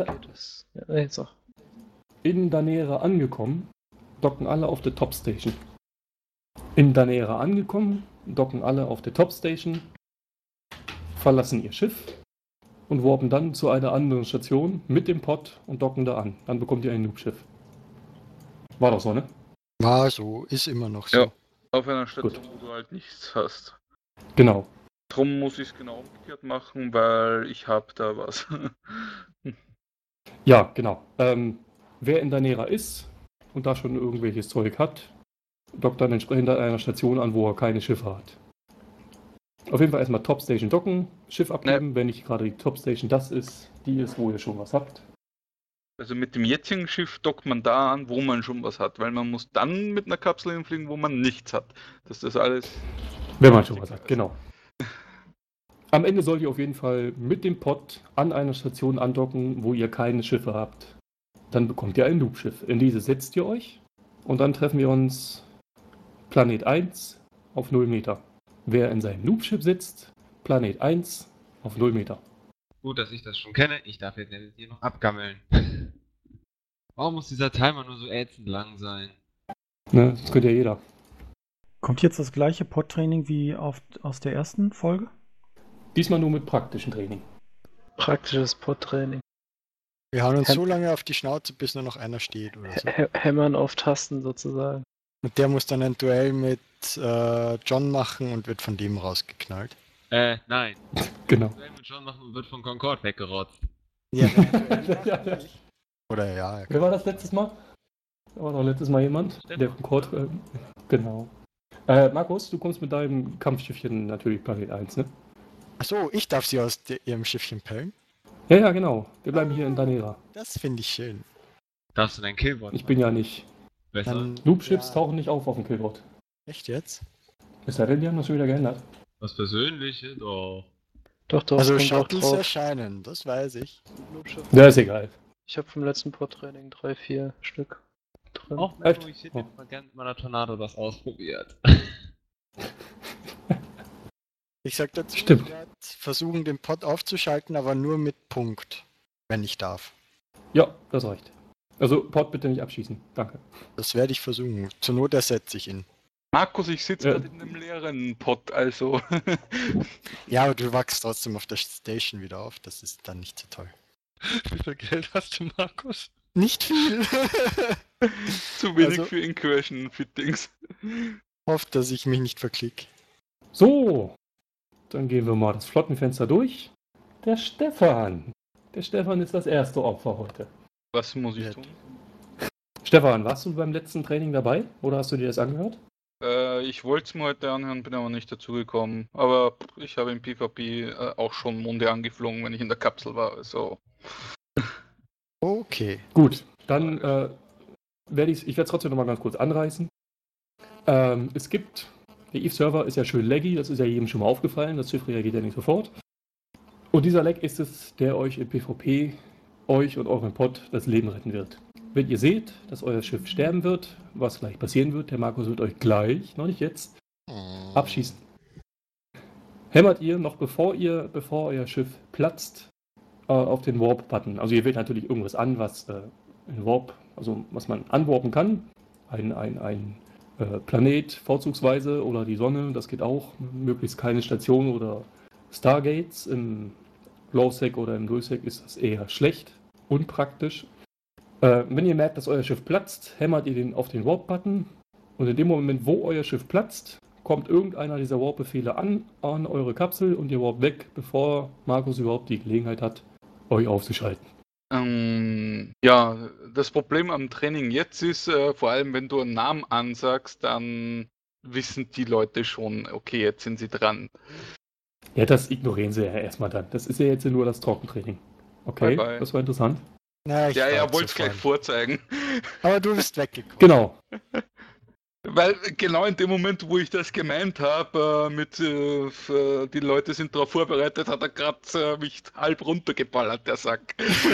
In Danera angekommen, docken alle auf der Top Station. In Danera angekommen, docken alle auf der Top Station, verlassen ihr Schiff und warpen dann zu einer anderen Station mit dem Pod und docken da an. Dann bekommt ihr ein Noob-Schiff. War doch so, ne? War so, ist immer noch so. Ja, auf einer Station, wo du halt nichts hast. Genau. Drum muss ich es genau umgekehrt machen, weil ich habe da was. Ja, genau. Wer in Danera ist und da schon irgendwelches Zeug hat, dockt dann entsprechend an einer Station an, wo er keine Schiffe hat. Auf jeden Fall erstmal Top Station docken, Schiff abgeben, wenn nicht gerade die Top Station das ist, die ist, wo ihr schon was habt. Also mit dem jetzigen Schiff dockt man da an, wo man schon was hat, weil man muss dann mit einer Kapsel hinfliegen, wo man nichts hat. Das ist alles... Wenn man schon was hat, genau. Am Ende sollt ihr auf jeden Fall mit dem Pod an einer Station andocken, wo ihr keine Schiffe habt. Dann bekommt ihr ein Noob-Schiff. In diese setzt ihr euch und dann treffen wir uns Planet 1 auf 0 Meter. Wer in seinem Noob-Schiff sitzt, Planet 1 auf 0 Meter. Gut, dass ich das schon kenne. Ich darf jetzt hier noch abgammeln. Warum muss dieser Timer nur so ätzend lang sein? Ne, das könnte ja jeder. Kommt jetzt das gleiche Pod-Training wie aus der ersten Folge? Diesmal nur mit praktischem Training. Praktisches Pod-Training. Wir hauen uns so lange auf die Schnauze, bis nur noch einer steht oder so. Hämmern auf Tasten sozusagen. Und der muss dann ein Duell mit John machen und wird von dem rausgeknallt. Nein. Genau. Duell mit John machen und wird von Concord weggerotzt. Ja, oder ja. Wer war das letztes Mal? Da war doch letztes Mal jemand, der Concord. Genau. Markus, du kommst mit deinem Kampfschiffchen natürlich Planet 1, ne? Achso, ich darf sie aus ihrem Schiffchen pellen? Ja, genau. Wir bleiben hier in Danera. Das finde ich schön. Darfst du dein Killboard? Ich bin ja nicht. Besser. Loop-Ships tauchen nicht auf dem Killboard. Echt jetzt? Es sei denn, die haben das schon wieder geändert. Was Persönliches? Oh. Doch, Also kommt auch Shuttles drauf. erscheinen, das weiß ich. Ja, ist egal. Ich habe vom letzten Pod-Training 3-4 Stück drin. Auch Echt? ich hätte mal gern mit meiner Tornado das ausprobiert. Ich sag dazu, Stimmt. ich werde versuchen, den Pod aufzuschalten, aber nur mit Punkt, wenn ich darf. Ja, das reicht. Also, Pod bitte nicht abschießen. Danke. Das werde ich versuchen. Zur Not ersetze ich ihn. Markus, ich sitze gerade in einem leeren Pot, also. Ja, aber du wachst trotzdem auf der Station wieder auf. Das ist dann nicht so toll. Wie viel Geld hast du, Markus? Nicht viel. Zu wenig Also- für Incursion-Fittings. Hofft, dass ich mich nicht verklick. So, dann gehen wir mal das Flottenfenster durch. Der Stefan. Der Stefan ist das erste Opfer heute. Was muss ich Ja. tun? Stefan, warst du beim letzten Training dabei oder hast du dir das angehört? Ich wollte es mir heute anhören, bin aber nicht dazugekommen. Aber ich habe im PvP auch schon Monde angeflogen, wenn ich in der Kapsel war. Also. Okay. Gut, dann werde ich es trotzdem nochmal ganz kurz anreißen. Es gibt, der Eve-Server ist ja schön laggy, das ist ja jedem schon mal aufgefallen, das Schiff reagiert ja nicht sofort. Und dieser Lag ist es, der euch im PvP, euch und eurem Pod das Leben retten wird. Wenn ihr seht, dass euer Schiff sterben wird, was gleich passieren wird, der Markus wird euch gleich, noch nicht jetzt, abschießen. Hämmert ihr noch bevor euer Schiff platzt, auf den Warp-Button. Also ihr wählt natürlich irgendwas an, was in Warp, also was man anwarpen kann. Ein Planet vorzugsweise oder die Sonne, das geht auch. Möglichst keine Stationen oder Stargates. Im Low-Sec oder im Null-Sec ist das eher schlecht, unpraktisch. Wenn ihr merkt, dass euer Schiff platzt, hämmert ihr den auf den Warp-Button und in dem Moment, wo euer Schiff platzt, kommt irgendeiner dieser Warp-Befehle an eure Kapsel und ihr warpt weg, bevor Markus überhaupt die Gelegenheit hat, euch aufzuschalten. Ja, das Problem am Training jetzt ist, vor allem wenn du einen Namen ansagst, dann wissen die Leute schon, okay, jetzt sind sie dran. Ja, das ignorieren sie ja erstmal dann. Das ist ja jetzt nur das Trockentraining. Okay, Bye, bye. das war interessant. Na, ich Ja, war er zu wollte es gleich fein. vorzeigen. Aber du bist weggekommen. Genau. Weil genau in dem Moment, wo ich das gemeint habe, die Leute sind darauf vorbereitet, hat er gerade mich halb runtergeballert, der Sack.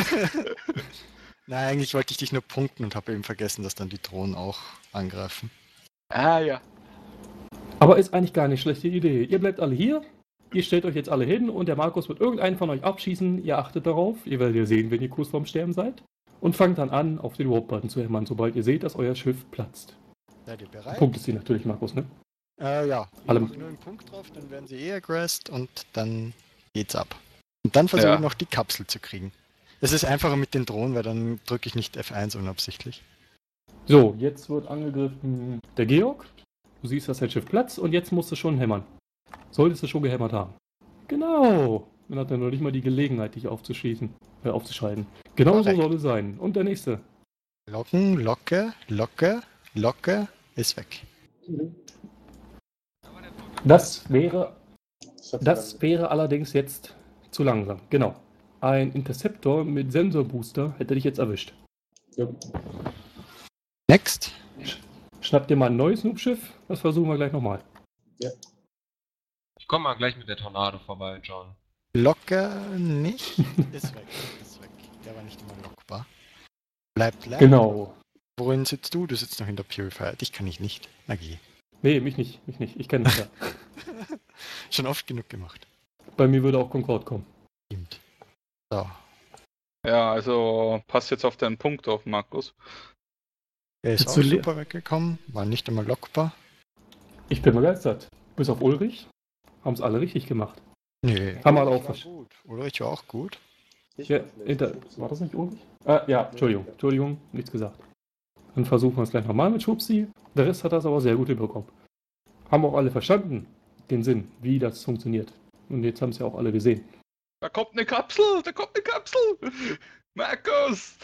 Nein, eigentlich wollte ich dich nur punkten und habe eben vergessen, dass dann die Drohnen auch angreifen. Ah ja. Aber ist eigentlich gar nicht schlechte Idee. Ihr bleibt alle hier, ihr stellt euch jetzt alle hin und der Markus wird irgendeinen von euch abschießen. Ihr achtet darauf, ihr werdet ja sehen, wenn ihr kurz vorm Sterben seid. Und fangt dann an, auf den Warp-Button zu hämmern, sobald ihr seht, dass euer Schiff platzt. Seid ihr bereit? Punkt ist sie natürlich, Markus, ne? Ja. Alle- Ich mache nur einen Punkt drauf, dann werden sie aggressed und dann geht's ab. Und dann versuche ich noch die Kapsel zu kriegen. Es ist einfacher mit den Drohnen, weil dann drücke ich nicht F1 unabsichtlich. So, jetzt wird angegriffen der Georg. Du siehst, dass dein Schiff platzt und jetzt musst du schon hämmern. Solltest du schon gehämmert haben. Genau. Dann hat er noch nicht mal die Gelegenheit, dich aufzuschalten. Genau so Korrekt. soll es sein. Und der nächste. Locken, Locke, ist weg. Das wäre allerdings jetzt zu langsam. Genau. Ein Interceptor mit Sensorbooster hätte dich jetzt erwischt. Ja. Next. Schnapp dir mal ein neues Noobschiff. Das versuchen wir gleich nochmal. Ich komme mal gleich mit der Tornado vorbei, John. Locke nicht. Ist weg. Der war nicht immer lockbar. Bleibt leer. Genau. Worin sitzt du? Du sitzt noch in der Purifier. Dich kann ich nicht. Na geh. Nee, mich nicht. Ich kenne das ja. Schon oft genug gemacht. Bei mir würde auch Concorde kommen. Stimmt. So. Ja, also passt jetzt auf deinen Punkt auf, Markus. Er ist auch super weggekommen, war nicht immer lockbar. Ich bin begeistert. Bis auf Ulrich haben es alle richtig gemacht. Nee, haben alle auch gut. Ulrich war auch gut. Ja, war das nicht Ulrich? Ja, Entschuldigung, nichts gesagt. Dann versuchen wir es gleich nochmal mit Schubsi. Der Rest hat das aber sehr gut hinbekommen. Haben auch alle verstanden, den Sinn, wie das funktioniert. Und jetzt haben es ja auch alle gesehen. Da kommt eine Kapsel! Markus!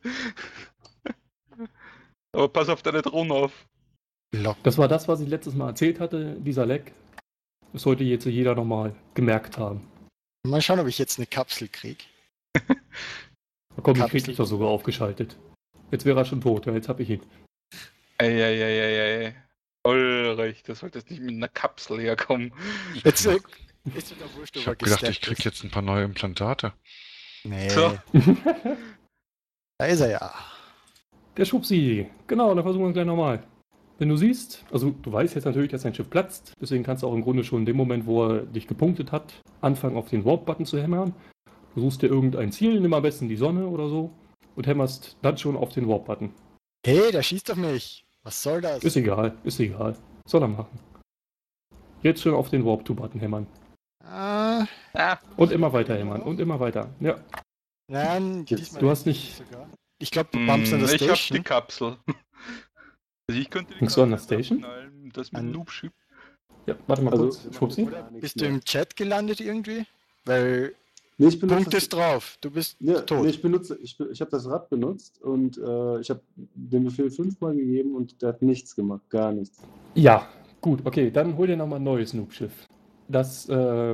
Aber pass auf deine Drohne auf. Das war das, was ich letztes Mal erzählt hatte, dieser Leck. Das sollte jetzt jeder nochmal gemerkt haben. Mal schauen, ob ich jetzt eine Kapsel kriege. Komm, ich krieg dich doch sogar aufgeschaltet. Jetzt wäre er schon tot, ja, jetzt hab ich ihn. Ey. Ulrich, du solltest nicht mit einer Kapsel herkommen. Jetzt ist ich hab gedacht, ich krieg jetzt ein paar neue Implantate. Nee. So. Da ist er ja. Der Schubsi, genau, dann versuchen wir es gleich nochmal. Wenn du siehst, also du weißt jetzt natürlich, dass dein Schiff platzt, deswegen kannst du auch im Grunde schon in dem Moment, wo er dich gepunktet hat, anfangen auf den Warp-Button zu hämmern. Du suchst dir irgendein Ziel, nimm am besten die Sonne oder so und hämmerst dann schon auf den Warp-Button. Hey, der schießt auf mich. Was soll das? Ist egal. Soll er machen. Jetzt schon auf den Warp-2-Button hämmern. Und immer weiter hämmern und immer weiter. Ja. Nein, du hast nicht... Ich glaube, du bumpst an der Station. Ich hab die Kapsel. Also ich könnte die Bist du an der Station? Das mit Noobship. Ja, warte mal kurz. Schubsi? Bist du im Chat gelandet irgendwie? Weil Punkt ist drauf. Du bist tot. Nee, ich habe das Rad benutzt und ich habe den Befehl 5-mal gegeben und der hat nichts gemacht. Gar nichts. Ja, gut. Okay, dann hol dir nochmal ein neues Noob-Schiff. Das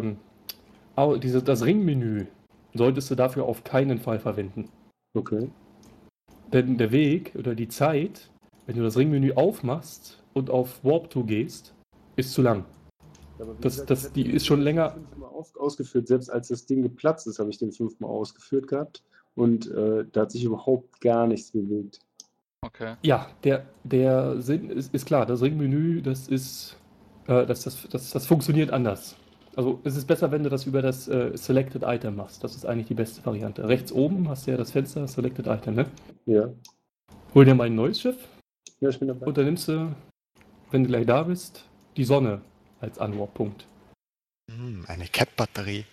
Ringmenü solltest du dafür auf keinen Fall verwenden. Okay. Denn der Weg oder die Zeit, wenn du das Ringmenü aufmachst und auf Warp 2 gehst, ist zu lang. Die ist schon länger... 5-mal ausgeführt, selbst als das Ding geplatzt ist, habe ich den 5-mal ausgeführt gehabt und da hat sich überhaupt gar nichts bewegt. Okay. Ja, der Sinn ist klar, das Ringmenü, das funktioniert anders. Also es ist besser, wenn du das über das Selected Item machst. Das ist eigentlich die beste Variante. Rechts oben hast du ja das Fenster Selected Item, ne? Ja. Hol dir mal ein neues Schiff. Ja, ich bin dabei. Und dann nimmst du, wenn du gleich da bist, die Sonne als Anwarp-Punkt. Eine Cap-Batterie.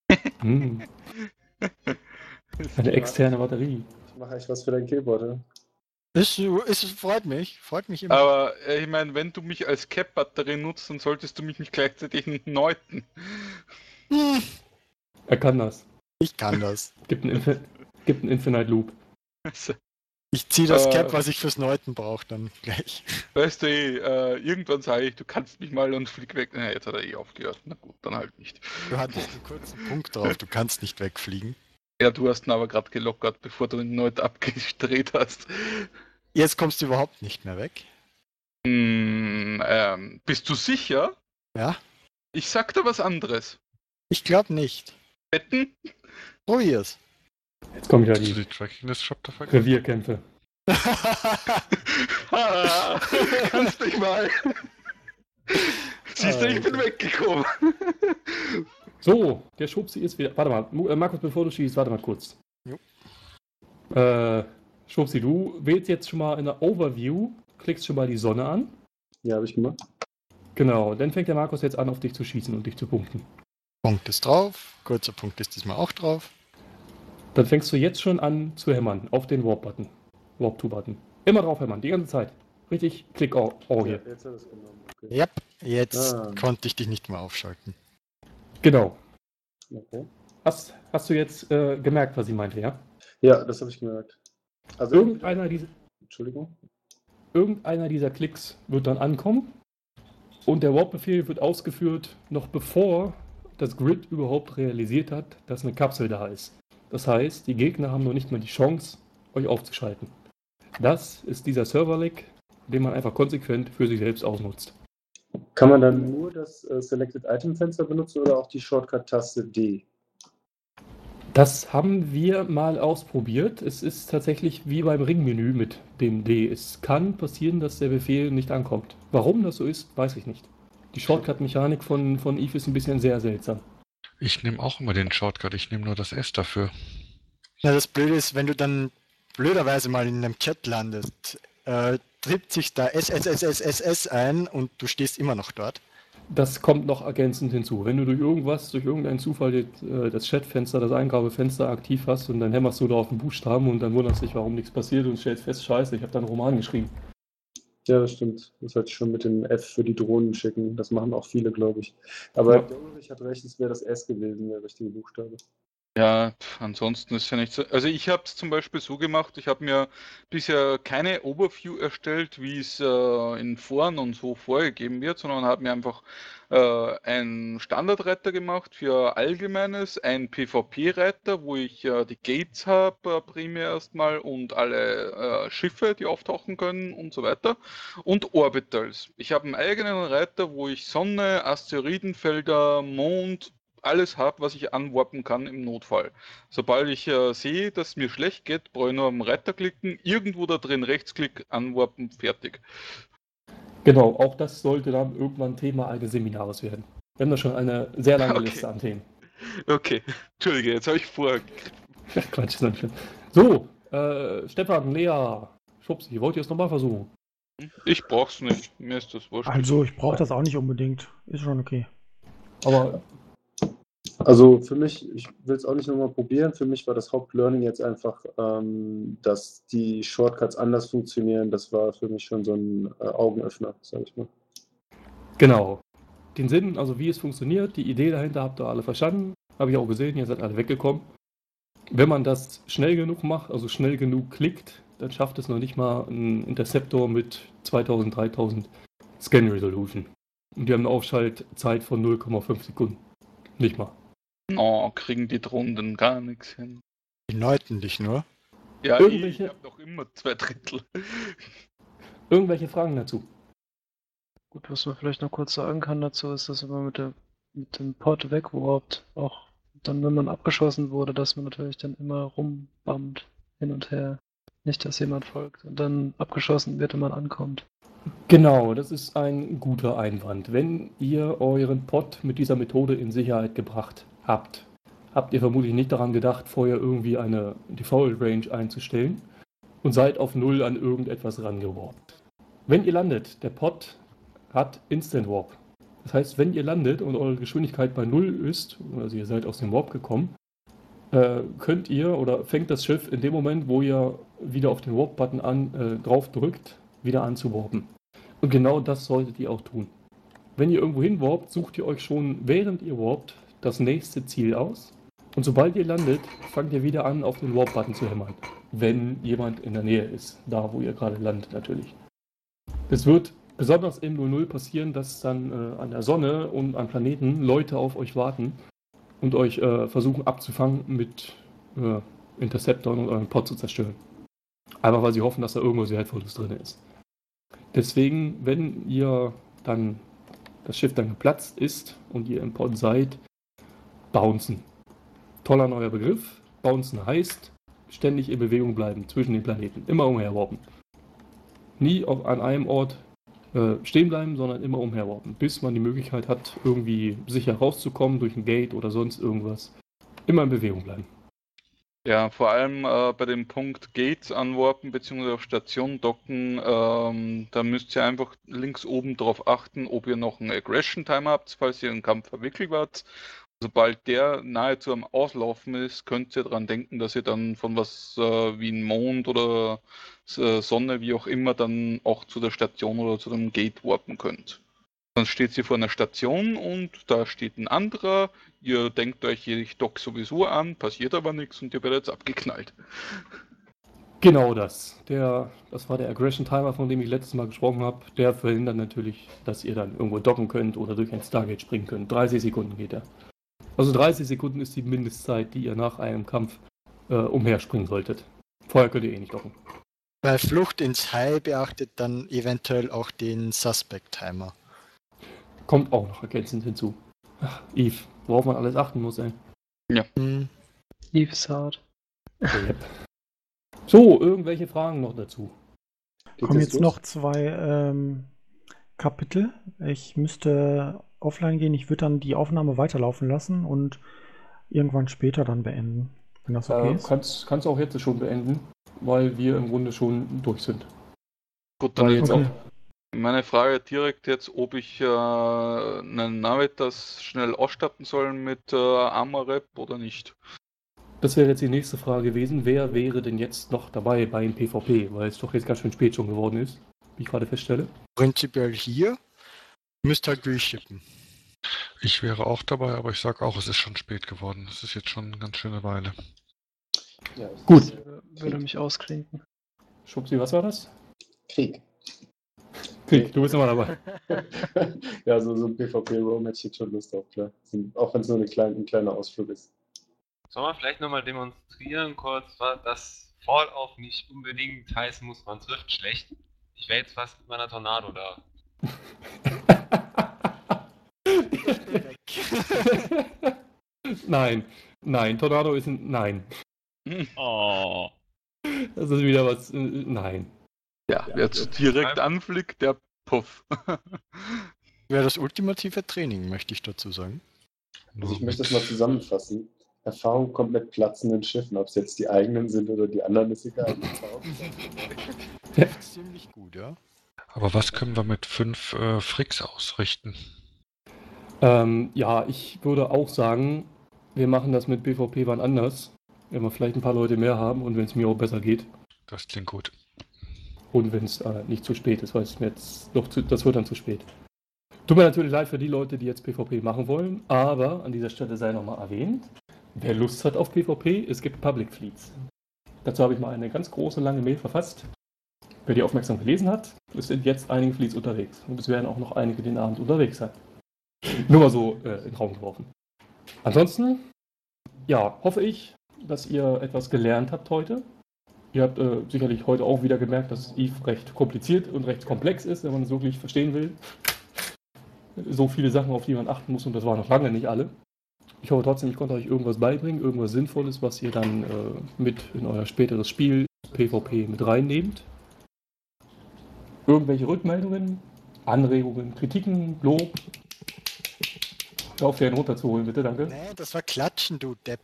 Eine externe Batterie. Ich mache echt was für dein Keyboard, ja? Freut mich immer. Aber ich meine, wenn du mich als Cap-Batterie nutzt, dann solltest du mich nicht gleichzeitig neuten. Er kann das. Ich kann das. Gibt einen Infinite Loop. Ich ziehe das Cap, was ich fürs Neuten brauche, dann gleich. Weißt du, irgendwann sage ich, du kannst mich mal und flieg weg. Na, jetzt hat er aufgehört. Na gut, dann halt nicht. Du hattest einen kurzen Punkt drauf, du kannst nicht wegfliegen. Ja, du hast ihn aber gerade gelockert, bevor du ihn Neut abgedreht hast. Jetzt kommst du überhaupt nicht mehr weg. Bist du sicher? Ja. Ich sag da was anderes. Ich glaube nicht. Wetten? Probier's. Jetzt kommen ja die Tracking-Shop Revierkämpfe. Kannst nicht mal. Siehst du, ich bin weggekommen. So, der Schubsi ist wieder... Warte mal, Markus, bevor du schießt, warte mal kurz. Jo. Schubsi, du wählst jetzt schon mal in der Overview, klickst schon mal die Sonne an. Ja, habe ich gemacht. Genau, dann fängt der Markus jetzt an, auf dich zu schießen und dich zu punkten. Punkt ist drauf, kurzer Punkt ist diesmal auch drauf. Dann fängst du jetzt schon an zu hämmern auf den Warp-Button. Warp-2-Button. Immer drauf hämmern, die ganze Zeit. Richtig, klick hier. Ja, jetzt hat es genommen. Okay. Ja, jetzt konnte ich dich nicht mehr aufschalten. Genau. Okay. Hast du jetzt gemerkt, was ich meinte, ja? Ja, das habe ich gemerkt. Also irgendeiner dieser Klicks wird dann ankommen und der Warp-Befehl wird ausgeführt, noch bevor das Grid überhaupt realisiert hat, dass eine Kapsel da ist. Das heißt, die Gegner haben noch nicht mal die Chance, euch aufzuschalten. Das ist dieser Server-Lag, den man einfach konsequent für sich selbst ausnutzt. Kann man dann nur das Selected Item Fenster benutzen oder auch die Shortcut-Taste D? Das haben wir mal ausprobiert. Es ist tatsächlich wie beim Ringmenü mit dem D. Es kann passieren, dass der Befehl nicht ankommt. Warum das so ist, weiß ich nicht. Die Shortcut-Mechanik von Eve ist ein bisschen sehr seltsam. Ich nehme auch immer den Shortcut, ich nehme nur das S dafür. Ja, das Blöde ist, wenn du dann blöderweise mal in einem Chat landest, trippt sich da SSSSSS ein und du stehst immer noch dort. Das kommt noch ergänzend hinzu. Wenn du durch irgendeinen Zufall das Chatfenster, das Eingabefenster aktiv hast und dann hämmerst du da auf den Buchstaben und dann wunderst dich, warum nichts passiert und stellst fest, scheiße, ich habe da einen Roman geschrieben. Ja, das stimmt. Das sollte ich schon mit dem F für die Drohnen schicken. Das machen auch viele, glaube ich. Aber Ja. der Ulrich hat recht, es wäre das S gewesen, der richtige Buchstabe. Ja, ansonsten ist ja nicht so. Also ich habe es zum Beispiel so gemacht, ich habe mir bisher keine Overview erstellt, wie es in Foren und so vorgegeben wird, sondern habe mir einfach einen Standardreiter gemacht für Allgemeines, einen PvP-Reiter, wo ich die Gates habe primär erstmal und alle Schiffe, die auftauchen können und so weiter. Und Orbitals. Ich habe einen eigenen Reiter, wo ich Sonne, Asteroidenfelder, Mond, alles habe, was ich anwarpen kann im Notfall. Sobald ich sehe, dass es mir schlecht geht, brauche ich nur am Reiter klicken, irgendwo da drin Rechtsklick, anwarpen, fertig. Genau, auch das sollte dann irgendwann Thema eines Seminars werden. Wir haben da schon eine sehr lange Liste an Themen. Okay, Entschuldige, jetzt habe ich Ja, Quatsch, ist nicht schlimm. So, Stefan, Lea, Schubsi, wollt ihr es nochmal versuchen? Ich brauch's nicht, mir ist das wurscht. Also, ich brauche das auch nicht unbedingt. Ist schon okay. Aber Also für mich, ich will es auch nicht nochmal probieren, für mich war das Hauptlearning jetzt einfach, dass die Shortcuts anders funktionieren. Das war für mich schon so ein Augenöffner, sag ich mal. genau. Den Sinn, also wie es funktioniert, die Idee dahinter habt ihr alle verstanden. Habe ich auch gesehen, ihr seid alle weggekommen. Wenn man das schnell genug macht, also schnell genug klickt, dann schafft es noch nicht mal ein Interceptor mit 2000, 3000 Scan Resolution. Und die haben eine Aufschaltzeit von 0,5 Sekunden. Nicht mal. Oh, kriegen die Drohnen denn gar nichts hin. Die neuten dich nur. Ja, ich habe doch immer 2/3. Irgendwelche Fragen dazu? Gut, was man vielleicht noch kurz sagen kann dazu, ist, dass wenn man mit dem Pod wegwarpt, auch dann, wenn man abgeschossen wurde, dass man natürlich dann immer rumbammt hin und her. Nicht, dass jemand folgt und dann abgeschossen wird, wenn man ankommt. Genau, das ist ein guter Einwand. Wenn ihr euren Pod mit dieser Methode in Sicherheit gebracht habt, habt ihr vermutlich nicht daran gedacht, vorher irgendwie eine Default Range einzustellen und seid auf 0 an irgendetwas rangewarpt. Wenn ihr landet, der Pod hat Instant Warp. Das heißt, wenn ihr landet und eure Geschwindigkeit bei 0 ist, also ihr seid aus dem Warp gekommen, könnt ihr oder fängt das Schiff in dem Moment, wo ihr wieder auf den Warp-Button drauf drückt, wieder an zu warpen. Und genau das solltet ihr auch tun. Wenn ihr irgendwo hin warpt, sucht ihr euch schon, während ihr warpt, das nächste Ziel aus. Und sobald ihr landet, fangt ihr wieder an, auf den Warp-Button zu hämmern. Wenn jemand in der Nähe ist, da wo ihr gerade landet natürlich. Es wird besonders im 00 passieren, dass dann an der Sonne und am Planeten Leute auf euch warten und euch versuchen abzufangen mit Interceptoren und euren Pod zu zerstören. Einfach weil sie hoffen, dass da irgendwas Wertvolles drin ist. Deswegen, wenn ihr dann das Schiff dann geplatzt ist und ihr im Pod seid, bouncen. Toller neuer Begriff. Bouncen heißt ständig in Bewegung bleiben zwischen den Planeten. Immer umherwarpen. Nie an einem Ort stehen bleiben, sondern immer umherwarpen. Bis man die Möglichkeit hat, irgendwie sicher rauszukommen durch ein Gate oder sonst irgendwas. Immer in Bewegung bleiben. Ja, vor allem bei dem Punkt Gates anwarpen bzw. auf Station docken, da müsst ihr einfach links oben darauf achten, ob ihr noch einen Aggression Timer habt, falls ihr in den Kampf verwickelt wart. Sobald der nahezu am Auslaufen ist, könnt ihr daran denken, dass ihr dann von was wie ein Mond oder Sonne, wie auch immer, dann auch zu der Station oder zu dem Gate warpen könnt. Dann steht sie vor einer Station und da steht ein anderer. Ihr denkt euch, ich dock sowieso an, passiert aber nichts und ihr werdet jetzt abgeknallt. Genau das. Das war der Aggression Timer, von dem ich letztes Mal gesprochen habe. Der verhindert natürlich, dass ihr dann irgendwo docken könnt oder durch ein Stargate springen könnt. 30 Sekunden geht er. Also 30 Sekunden ist die Mindestzeit, die ihr nach einem Kampf umherspringen solltet. Vorher könnt ihr eh nicht docken. Bei Flucht ins High beachtet dann eventuell auch den Suspect-Timer. Kommt auch noch ergänzend hinzu. Ach, Eve, worauf man alles achten muss, ey. Ja. Eve ist hart. Yep. So, irgendwelche Fragen noch dazu? Kommen jetzt noch zwei Kapitel. Ich müsste offline gehen. Ich würde dann die Aufnahme weiterlaufen lassen und irgendwann später dann beenden, wenn das okay ist. Kannst du auch jetzt schon beenden, weil wir im Grunde schon durch sind. Gut, dann jetzt Okay. auch meine Frage direkt jetzt, ob ich einen Navitas schnell ausstatten soll mit Armor-Rep oder nicht. Das wäre jetzt die nächste Frage gewesen. Wer wäre denn jetzt noch dabei beim PvP? Weil es doch jetzt ganz schön spät schon geworden ist, wie ich gerade feststelle. Prinzipiell hier. Müsst halt durchschippen. Ich wäre auch dabei, aber ich sag auch, es ist schon spät geworden. Es ist jetzt schon eine ganz schöne Weile. Ja, Gut. Würde mich ausklinken. Schubsi, was war das? Krieg. Krieg, du bist immer dabei. Ja, so ein PvP-Roam-Match hätte schon Lust auf, klar. Auch wenn es nur ein kleiner Ausflug ist. Sollen wir vielleicht nochmal demonstrieren kurz, dass Fallout nicht unbedingt heißen muss, man trifft schlecht? Ich wäre jetzt fast mit meiner Tornado da. Nein, Tornado ist ein Nein. Oh. Das ist wieder was. Nein. Ja, wer zu direkt anfliegt, der Puff. Wäre das ultimative Training, möchte ich dazu sagen. Also ich möchte das mal zusammenfassen. Erfahrung kommt mit platzenden Schiffen, ob es jetzt die eigenen sind oder die anderen, ist egal. Das ist ziemlich gut, ja. Aber was können wir mit 5 Fricks ausrichten? Ja, ich würde auch sagen, wir machen das mit PvP wann anders. Wenn wir vielleicht ein paar Leute mehr haben und wenn es mir auch besser geht. Das klingt gut. Und wenn es nicht zu spät ist, weil es mir jetzt noch das wird dann zu spät. Tut mir natürlich leid für die Leute, die jetzt PvP machen wollen, aber an dieser Stelle sei nochmal erwähnt, wer Lust hat auf PvP, es gibt Public Fleets. Dazu habe ich mal eine ganz große, lange Mail verfasst. Wer die aufmerksam gelesen hat, es sind jetzt einige Fleets unterwegs. Und es werden auch noch einige den Abend unterwegs sein. Nur mal so in den Raum geworfen. Ansonsten, ja, hoffe ich, dass ihr etwas gelernt habt heute. Ihr habt sicherlich heute auch wieder gemerkt, dass EVE recht kompliziert und recht komplex ist, wenn man es wirklich verstehen will. So viele Sachen, auf die man achten muss, und das waren noch lange nicht alle. Ich hoffe trotzdem, ich konnte euch irgendwas beibringen, irgendwas Sinnvolles, was ihr dann mit in euer späteres Spiel PvP mit reinnehmt. Irgendwelche Rückmeldungen, Anregungen, Kritiken, Lob? Hör auf, den runterzuholen, bitte, danke. Nee, das war Klatschen, du Depp.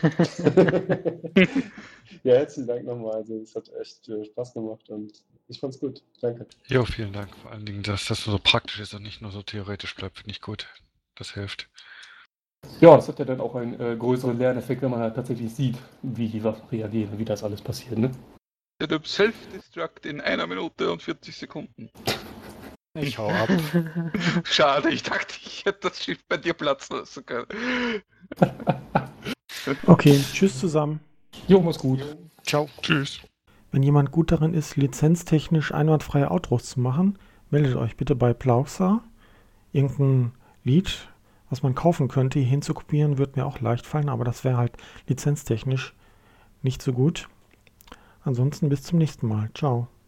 Ja, herzlichen Dank nochmal. Also es hat echt Spaß gemacht und ich fand's gut. Danke. Ja, vielen Dank. Vor allen Dingen, dass das so praktisch ist und nicht nur so theoretisch bleibt, finde ich gut. Das hilft. Ja, das hat ja dann auch einen größeren Lerneffekt, wenn man halt tatsächlich sieht, wie die Waffen reagieren und wie das alles passiert, ne? Der Typ Self-Destruct in 1 Minute und 40 Sekunden. Ich hau ab. Schade, ich dachte, ich hätte das Schiff bei dir platzen lassen können. Okay, tschüss zusammen. Jo, mach's gut. Ciao. Tschüss. Wenn jemand gut darin ist, lizenztechnisch einwandfreie Outros zu machen, meldet euch bitte bei Plauxa. Irgendein Lied, was man kaufen könnte, hier hinzukopieren, wird mir auch leicht fallen, aber das wäre halt lizenztechnisch nicht so gut. Ansonsten bis zum nächsten Mal. Ciao.